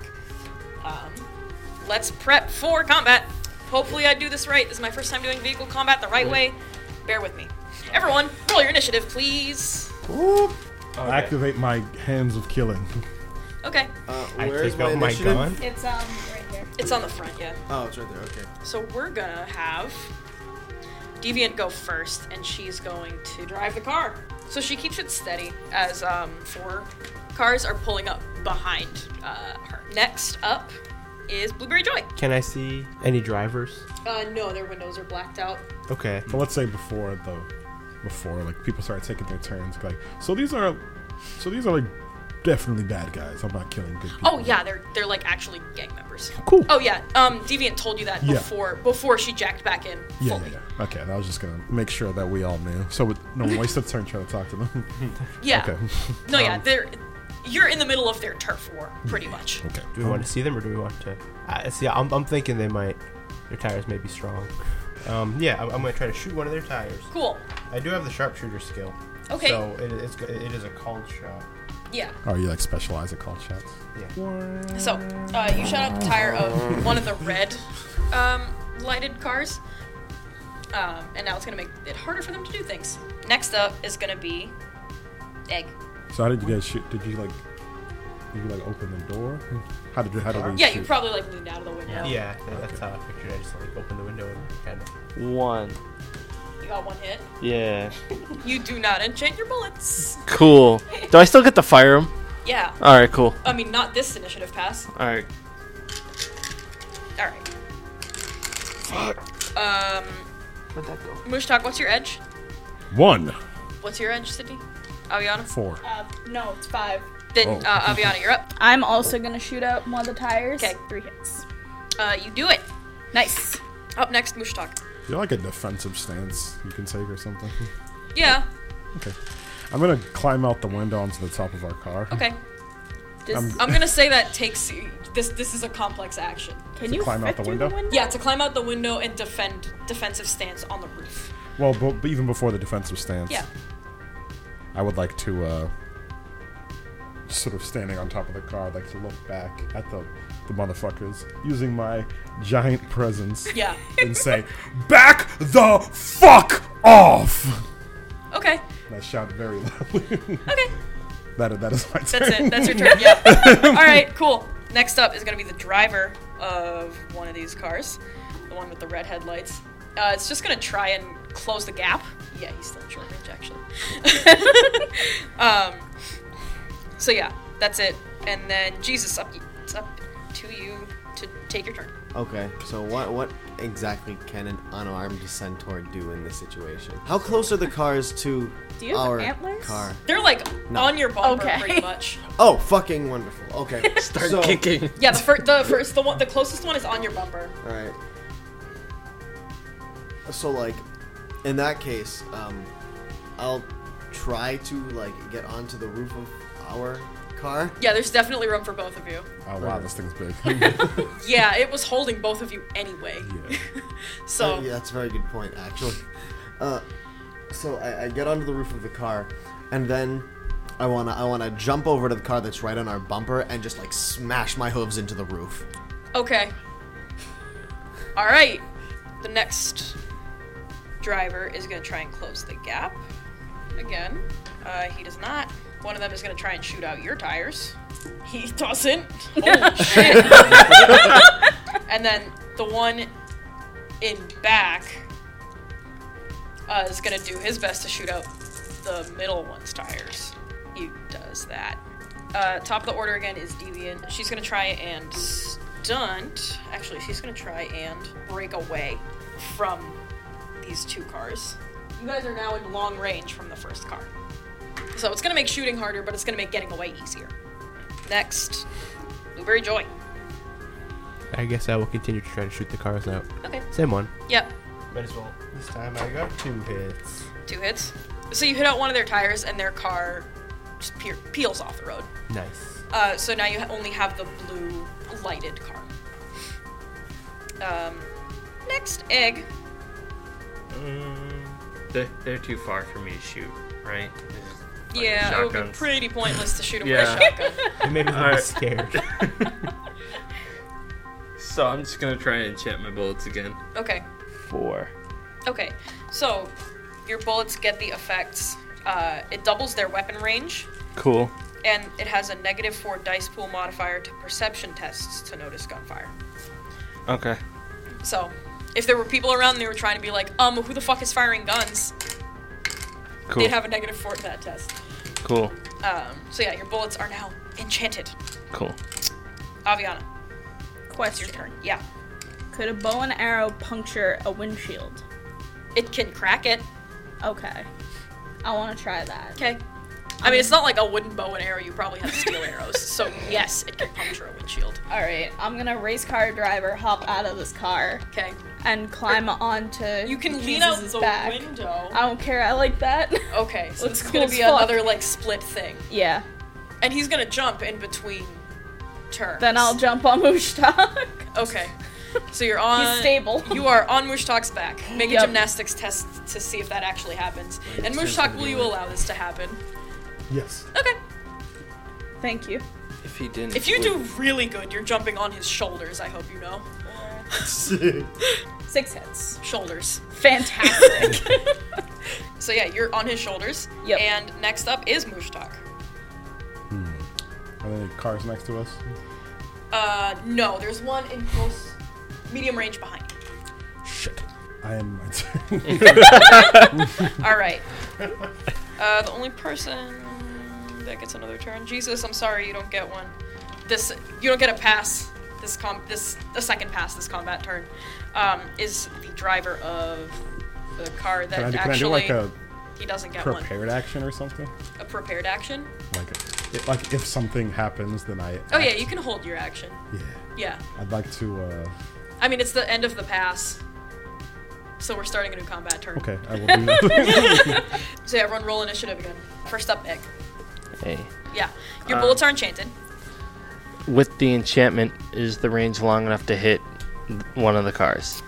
[SPEAKER 1] Let's prep for combat. Hopefully I do this right. This is my first time doing vehicle combat the right way. Bear with me. Everyone, roll your initiative, please.
[SPEAKER 2] Whoop.
[SPEAKER 4] Okay.
[SPEAKER 2] Activate my hands of killing.
[SPEAKER 1] Okay.
[SPEAKER 3] I
[SPEAKER 6] Where's
[SPEAKER 3] take
[SPEAKER 6] my
[SPEAKER 3] out my
[SPEAKER 6] initiative?
[SPEAKER 3] gun.
[SPEAKER 5] It's right here.
[SPEAKER 1] It's on the front, yeah.
[SPEAKER 6] Oh, it's right there. Okay.
[SPEAKER 1] So we're gonna have Deviant go first, and she's going to drive the car. So she keeps it steady as 4 cars are pulling up behind her. Next up is Blueberry Joy.
[SPEAKER 3] Can I see any drivers?
[SPEAKER 1] No, their windows are blacked out.
[SPEAKER 3] Okay.
[SPEAKER 2] But let's say before like people start taking their turns, like so these are like definitely bad guys. I'm not killing good people.
[SPEAKER 1] Oh yeah, they're like actually gang members.
[SPEAKER 2] Cool.
[SPEAKER 1] Oh yeah, Deviant told you that
[SPEAKER 2] Yeah.
[SPEAKER 1] before she jacked back in
[SPEAKER 2] Yeah.
[SPEAKER 1] fully.
[SPEAKER 2] Okay, I was just gonna make sure that we all knew. So no one wasted turn trying to talk to them.
[SPEAKER 1] Yeah.
[SPEAKER 2] Okay.
[SPEAKER 1] No, yeah, you're in the middle of their turf war, pretty much.
[SPEAKER 2] Okay.
[SPEAKER 3] Do we want to see them or do we want to? See, I'm thinking their tires may be strong. Yeah, I'm gonna try to shoot one of their tires.
[SPEAKER 1] Cool.
[SPEAKER 3] I do have the sharpshooter skill.
[SPEAKER 1] Okay.
[SPEAKER 3] So it is a called shot.
[SPEAKER 1] Yeah.
[SPEAKER 2] Oh, you like specialize at call shots?
[SPEAKER 3] Yeah.
[SPEAKER 1] So, you shot out the tire of one of the red lighted cars. And now it's going to make it harder for them to do things. Next up is going to be Egg.
[SPEAKER 2] So how did you guys shoot? Did you open the door? How did we
[SPEAKER 1] Yeah,
[SPEAKER 2] shoot?
[SPEAKER 1] you probably like leaned out of the window.
[SPEAKER 3] Yeah, that's how I pictured it. I just like open the window and kind of.
[SPEAKER 4] 1.
[SPEAKER 1] You got 1 hit.
[SPEAKER 4] Yeah.
[SPEAKER 1] You do not enchant your bullets.
[SPEAKER 4] Cool. Do I still get to fire him?
[SPEAKER 1] Yeah.
[SPEAKER 4] Alright, cool.
[SPEAKER 1] I mean, not this initiative pass.
[SPEAKER 4] Alright.
[SPEAKER 1] Alright.
[SPEAKER 4] Fuck. Where'd that go?
[SPEAKER 1] Mushtak, what's your edge?
[SPEAKER 2] 1,
[SPEAKER 1] What's your edge, Sydney? Aviana?
[SPEAKER 2] 4.
[SPEAKER 5] No, it's 5.
[SPEAKER 1] Then,
[SPEAKER 2] Oh.
[SPEAKER 1] Aviana, you're up.
[SPEAKER 5] I'm also gonna shoot out one of the tires.
[SPEAKER 1] Okay.
[SPEAKER 5] 3 hits.
[SPEAKER 1] You do it.
[SPEAKER 5] Nice.
[SPEAKER 1] Up next, Mushtak.
[SPEAKER 2] You're like a defensive stance you can take or something.
[SPEAKER 1] Yeah.
[SPEAKER 2] Okay. I'm gonna climb out the window onto the top of our car.
[SPEAKER 1] Okay.
[SPEAKER 5] Just,
[SPEAKER 1] I'm gonna say that takes this is a complex action.
[SPEAKER 5] can
[SPEAKER 2] to
[SPEAKER 5] you
[SPEAKER 2] climb out
[SPEAKER 5] fit
[SPEAKER 2] the
[SPEAKER 5] through
[SPEAKER 2] window?
[SPEAKER 1] Yeah, to climb out the window and defend defensive stance on the roof.
[SPEAKER 2] Well, but even before the defensive stance,
[SPEAKER 1] Yeah.
[SPEAKER 2] I would like to, sort of standing on top of the car, I'd like to look back at the motherfuckers using my giant presence
[SPEAKER 1] Yeah.
[SPEAKER 2] and say, "Back the fuck off!"
[SPEAKER 1] Okay.
[SPEAKER 2] And I shout very loudly.
[SPEAKER 1] Okay.
[SPEAKER 2] That is my turn.
[SPEAKER 1] That's it. That's your turn. Yeah. All right. Cool. Next up is gonna be the driver of one of these cars, the one with the red headlights. It's just gonna try and close the gap. Yeah, he's still in short range actually. So yeah, that's it. And then Jesus, it's up to you to take your turn.
[SPEAKER 6] Okay, so what exactly can an unarmed centaur do in this situation? How close are the cars to
[SPEAKER 5] Do you have
[SPEAKER 6] our
[SPEAKER 5] antlers?
[SPEAKER 6] car?
[SPEAKER 1] They're like
[SPEAKER 6] No.
[SPEAKER 1] on your bumper,
[SPEAKER 5] Okay.
[SPEAKER 1] pretty much.
[SPEAKER 6] Oh, fucking wonderful. Okay,
[SPEAKER 4] Start
[SPEAKER 6] so,
[SPEAKER 4] kicking.
[SPEAKER 1] Yeah, the closest one is on your bumper.
[SPEAKER 6] All right. So like, in that case, I'll try to like get onto the roof of our car?
[SPEAKER 1] Yeah, there's definitely room for both of you.
[SPEAKER 2] Oh wow, this thing's big.
[SPEAKER 1] Yeah, it was holding both of you anyway.
[SPEAKER 2] Yeah.
[SPEAKER 1] So
[SPEAKER 6] Yeah, that's a very good point, actually. So I get onto the roof of the car, and then I wanna jump over to the car that's right on our bumper and just like smash my hooves into the roof.
[SPEAKER 1] okay. All right. The next driver is gonna try and close the gap. Again, he does not. One of them is gonna try and shoot out your tires. He doesn't. Holy shit. And then the one in back is gonna do his best to shoot out the middle one's tires. He does that. Top of the order again is Deviant. She's gonna try and stunt. Actually, she's gonna try and break away from these two cars. You guys are now in long range from the first car. So it's gonna make shooting harder, but it's gonna make getting away easier. Next, Blueberry Joy.
[SPEAKER 3] I guess I will continue to try to shoot the cars out.
[SPEAKER 1] Okay.
[SPEAKER 3] Same one.
[SPEAKER 1] Yep.
[SPEAKER 3] Might as well. This time I got 2 hits.
[SPEAKER 1] 2 hits. So you hit out one of their tires, and their car just peels off the road.
[SPEAKER 3] Nice.
[SPEAKER 1] So now you only have the blue lighted car. Next, Egg.
[SPEAKER 4] They're too far for me to shoot, right? Like
[SPEAKER 1] Yeah, it would be
[SPEAKER 4] shotguns.
[SPEAKER 1] pretty pointless to shoot him
[SPEAKER 4] Yeah.
[SPEAKER 1] with a shotgun.
[SPEAKER 3] It made me a little scared.
[SPEAKER 4] So I'm just gonna try and enchant my bullets again.
[SPEAKER 1] Okay.
[SPEAKER 4] 4.
[SPEAKER 1] Okay. So your bullets get the effects. It doubles their weapon range,
[SPEAKER 4] Cool.
[SPEAKER 1] and it has a -4 dice pool modifier to perception tests to notice gunfire.
[SPEAKER 4] Okay.
[SPEAKER 1] So, if there were people around and they were trying to be like, who the fuck is firing guns?
[SPEAKER 4] Cool.
[SPEAKER 1] They'd have a -4 to that test.
[SPEAKER 4] Cool.
[SPEAKER 1] So yeah, your bullets are now enchanted.
[SPEAKER 4] Cool.
[SPEAKER 1] Aviana, it's
[SPEAKER 5] Question.
[SPEAKER 1] your turn. Yeah.
[SPEAKER 5] Could a bow and arrow puncture a windshield?
[SPEAKER 1] It can crack it.
[SPEAKER 5] Okay. I want to try that.
[SPEAKER 1] Okay. I mean, it's not like a wooden bow and arrow. You probably have steel arrows. So, yes, it can puncture a windshield.
[SPEAKER 5] Alright, I'm gonna race car driver hop out of this car
[SPEAKER 1] Okay.
[SPEAKER 5] and climb onto
[SPEAKER 1] You can lean out
[SPEAKER 5] Jesus'
[SPEAKER 1] the
[SPEAKER 5] back.
[SPEAKER 1] window.
[SPEAKER 5] I don't care, I like that.
[SPEAKER 1] Okay, so
[SPEAKER 5] Looks
[SPEAKER 1] this is
[SPEAKER 5] cool
[SPEAKER 1] going
[SPEAKER 5] as
[SPEAKER 1] to be
[SPEAKER 5] fuck.
[SPEAKER 1] another, like, split thing.
[SPEAKER 5] Yeah.
[SPEAKER 1] And he's going to jump in between turns.
[SPEAKER 5] Then I'll jump on Mushtak.
[SPEAKER 1] Okay. So you're on...
[SPEAKER 5] He's stable.
[SPEAKER 1] You are on Mushtak's back. Make a
[SPEAKER 5] Yep.
[SPEAKER 1] gymnastics test to see if that actually happens. And Mushtak, will you allow this to happen?
[SPEAKER 2] Yes.
[SPEAKER 1] Okay.
[SPEAKER 5] Thank you.
[SPEAKER 4] If he didn't.
[SPEAKER 1] If you do really good, you're jumping on his shoulders, I hope you know.
[SPEAKER 5] 6 hits.
[SPEAKER 1] Shoulders.
[SPEAKER 5] Fantastic.
[SPEAKER 1] So yeah, you're on his shoulders.
[SPEAKER 5] Yep.
[SPEAKER 1] And next up is Mushtak.
[SPEAKER 2] Are there any cars next to us?
[SPEAKER 1] No, there's one in close, medium range behind you.
[SPEAKER 2] Shit. I am my turn.
[SPEAKER 1] All right. The only person that gets another turn. Jesus, I'm sorry, you don't get one. You don't get a pass. A second pass this combat turn. Is the driver of the car that
[SPEAKER 2] Can I do like a
[SPEAKER 1] he doesn't get
[SPEAKER 2] prepared action or something?
[SPEAKER 1] one. A prepared action.
[SPEAKER 2] Like if something happens, then I.
[SPEAKER 1] Oh yeah, you can hold your action.
[SPEAKER 2] Yeah.
[SPEAKER 1] Yeah.
[SPEAKER 2] I'd like to.
[SPEAKER 1] I mean, it's the end of the pass. So we're starting a new combat turn.
[SPEAKER 2] Okay, I will do that.
[SPEAKER 1] So yeah, everyone roll initiative again. First up, Egg.
[SPEAKER 4] Hey.
[SPEAKER 1] Yeah. Your bullets are enchanted.
[SPEAKER 4] With the enchantment, is the range long enough to hit one of the cars?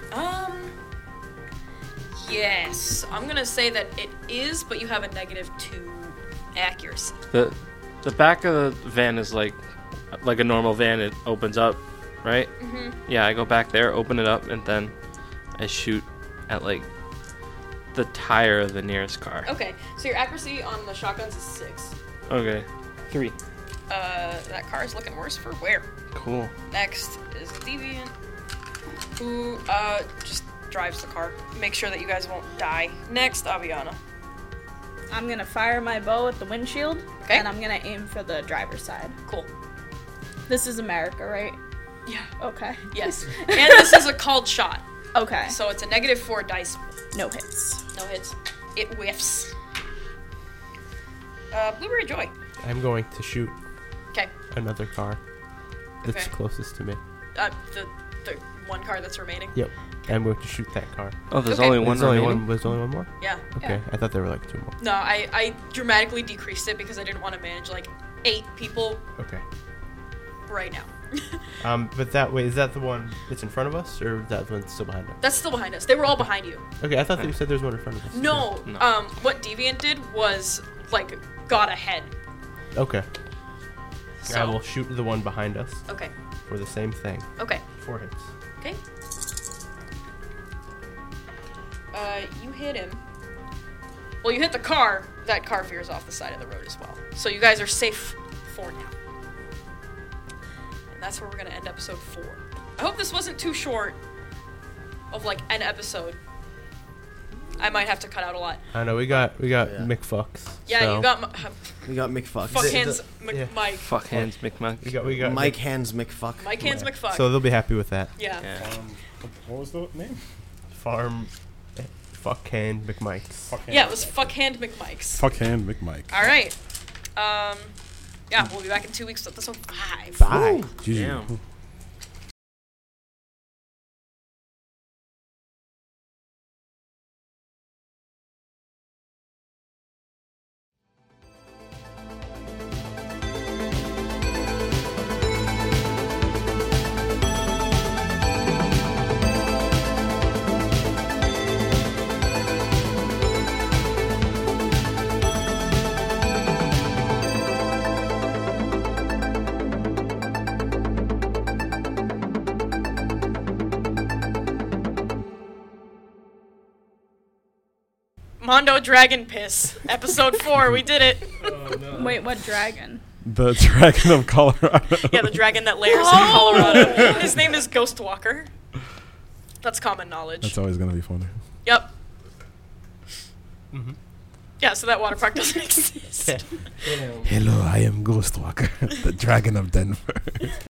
[SPEAKER 1] Yes. I'm gonna say that it is, but you have a -2 accuracy.
[SPEAKER 4] The back of the van is like a normal van. It opens up, right?
[SPEAKER 1] Mm-hmm.
[SPEAKER 4] Yeah, I go back there, open it up, and then I shoot at like the tire of the nearest car.
[SPEAKER 1] Okay. So your accuracy on the shotguns is 6.
[SPEAKER 4] Okay. 3.
[SPEAKER 1] That car is looking worse for wear.
[SPEAKER 4] Cool.
[SPEAKER 1] Next is Deviant, who just drives the car. Make sure that you guys won't die. Next, Aviana.
[SPEAKER 5] I'm gonna fire my bow at the windshield,
[SPEAKER 1] Okay.
[SPEAKER 5] and I'm gonna aim for the driver's side.
[SPEAKER 1] Cool.
[SPEAKER 5] This is America, right?
[SPEAKER 1] Yeah.
[SPEAKER 5] Okay.
[SPEAKER 1] Yes. And this is a called shot,
[SPEAKER 5] Okay.
[SPEAKER 1] so it's a -4 dice.
[SPEAKER 5] No hits.
[SPEAKER 1] No hits. It whiffs. Blueberry Joy.
[SPEAKER 3] I'm going to shoot
[SPEAKER 1] Okay.
[SPEAKER 3] another car that's
[SPEAKER 1] Okay.
[SPEAKER 3] closest to me.
[SPEAKER 1] The one car that's remaining.
[SPEAKER 3] Yep. I'm going to shoot that car.
[SPEAKER 4] Oh, there's
[SPEAKER 1] Okay.
[SPEAKER 4] only one remaining?
[SPEAKER 3] There's only one more?
[SPEAKER 1] Yeah.
[SPEAKER 3] Okay, I thought there were like 2 more.
[SPEAKER 1] No, I dramatically decreased it because I didn't want to manage like 8 people
[SPEAKER 3] Okay.
[SPEAKER 1] right now.
[SPEAKER 3] But that way, is that the one that's in front of us, or is that the one that's still behind us?
[SPEAKER 1] That's still behind us. They were all behind you.
[SPEAKER 3] Okay, I thought that you said there's one in front of us.
[SPEAKER 1] No,
[SPEAKER 4] No.
[SPEAKER 1] what Deviant did was, like, got ahead.
[SPEAKER 3] Okay.
[SPEAKER 1] So,
[SPEAKER 3] I will shoot the one behind us
[SPEAKER 1] okay,
[SPEAKER 3] for the same thing.
[SPEAKER 1] okay,
[SPEAKER 3] 4 hits.
[SPEAKER 1] okay. You hit him. Well, you hit the car. That car veers off the side of the road as well. So you guys are safe for now. And that's where we're gonna end episode 4. I hope this wasn't too short of, like, an episode. I might have to cut out a lot.
[SPEAKER 3] I know we got
[SPEAKER 6] Yeah.
[SPEAKER 3] McFucks.
[SPEAKER 1] Yeah,
[SPEAKER 3] so
[SPEAKER 1] you got
[SPEAKER 6] We got McFuck.
[SPEAKER 1] fuck hands
[SPEAKER 3] yeah.
[SPEAKER 1] Mike.
[SPEAKER 4] Fuck hands, McMuck.
[SPEAKER 3] we got
[SPEAKER 6] Mike Hands McFuck.
[SPEAKER 1] Mike hands
[SPEAKER 3] Yeah.
[SPEAKER 1] McFuck.
[SPEAKER 3] So they'll be happy with that.
[SPEAKER 1] yeah.
[SPEAKER 4] Yeah.
[SPEAKER 2] What was the name?
[SPEAKER 3] Farm fuck hand McMikes.
[SPEAKER 2] Fuck hand.
[SPEAKER 1] Yeah, it was fuck hand McMike's.
[SPEAKER 2] Fuck hand McMike.
[SPEAKER 1] All right. Yeah, we'll be back in 2 weeks with episode 5.
[SPEAKER 3] Bye.
[SPEAKER 2] GG.
[SPEAKER 4] Damn.
[SPEAKER 1] Mondo Dragon Piss, episode 4. We did it.
[SPEAKER 5] Wait, what dragon?
[SPEAKER 2] The Dragon of Colorado.
[SPEAKER 1] Yeah, the dragon that lairs in Colorado. His name is Ghostwalker. That's common knowledge.
[SPEAKER 2] That's always gonna be funny.
[SPEAKER 1] Yep.
[SPEAKER 3] Mm-hmm.
[SPEAKER 1] Yeah, so that water park doesn't exist.
[SPEAKER 2] Hello, I am Ghostwalker, the Dragon of Denver.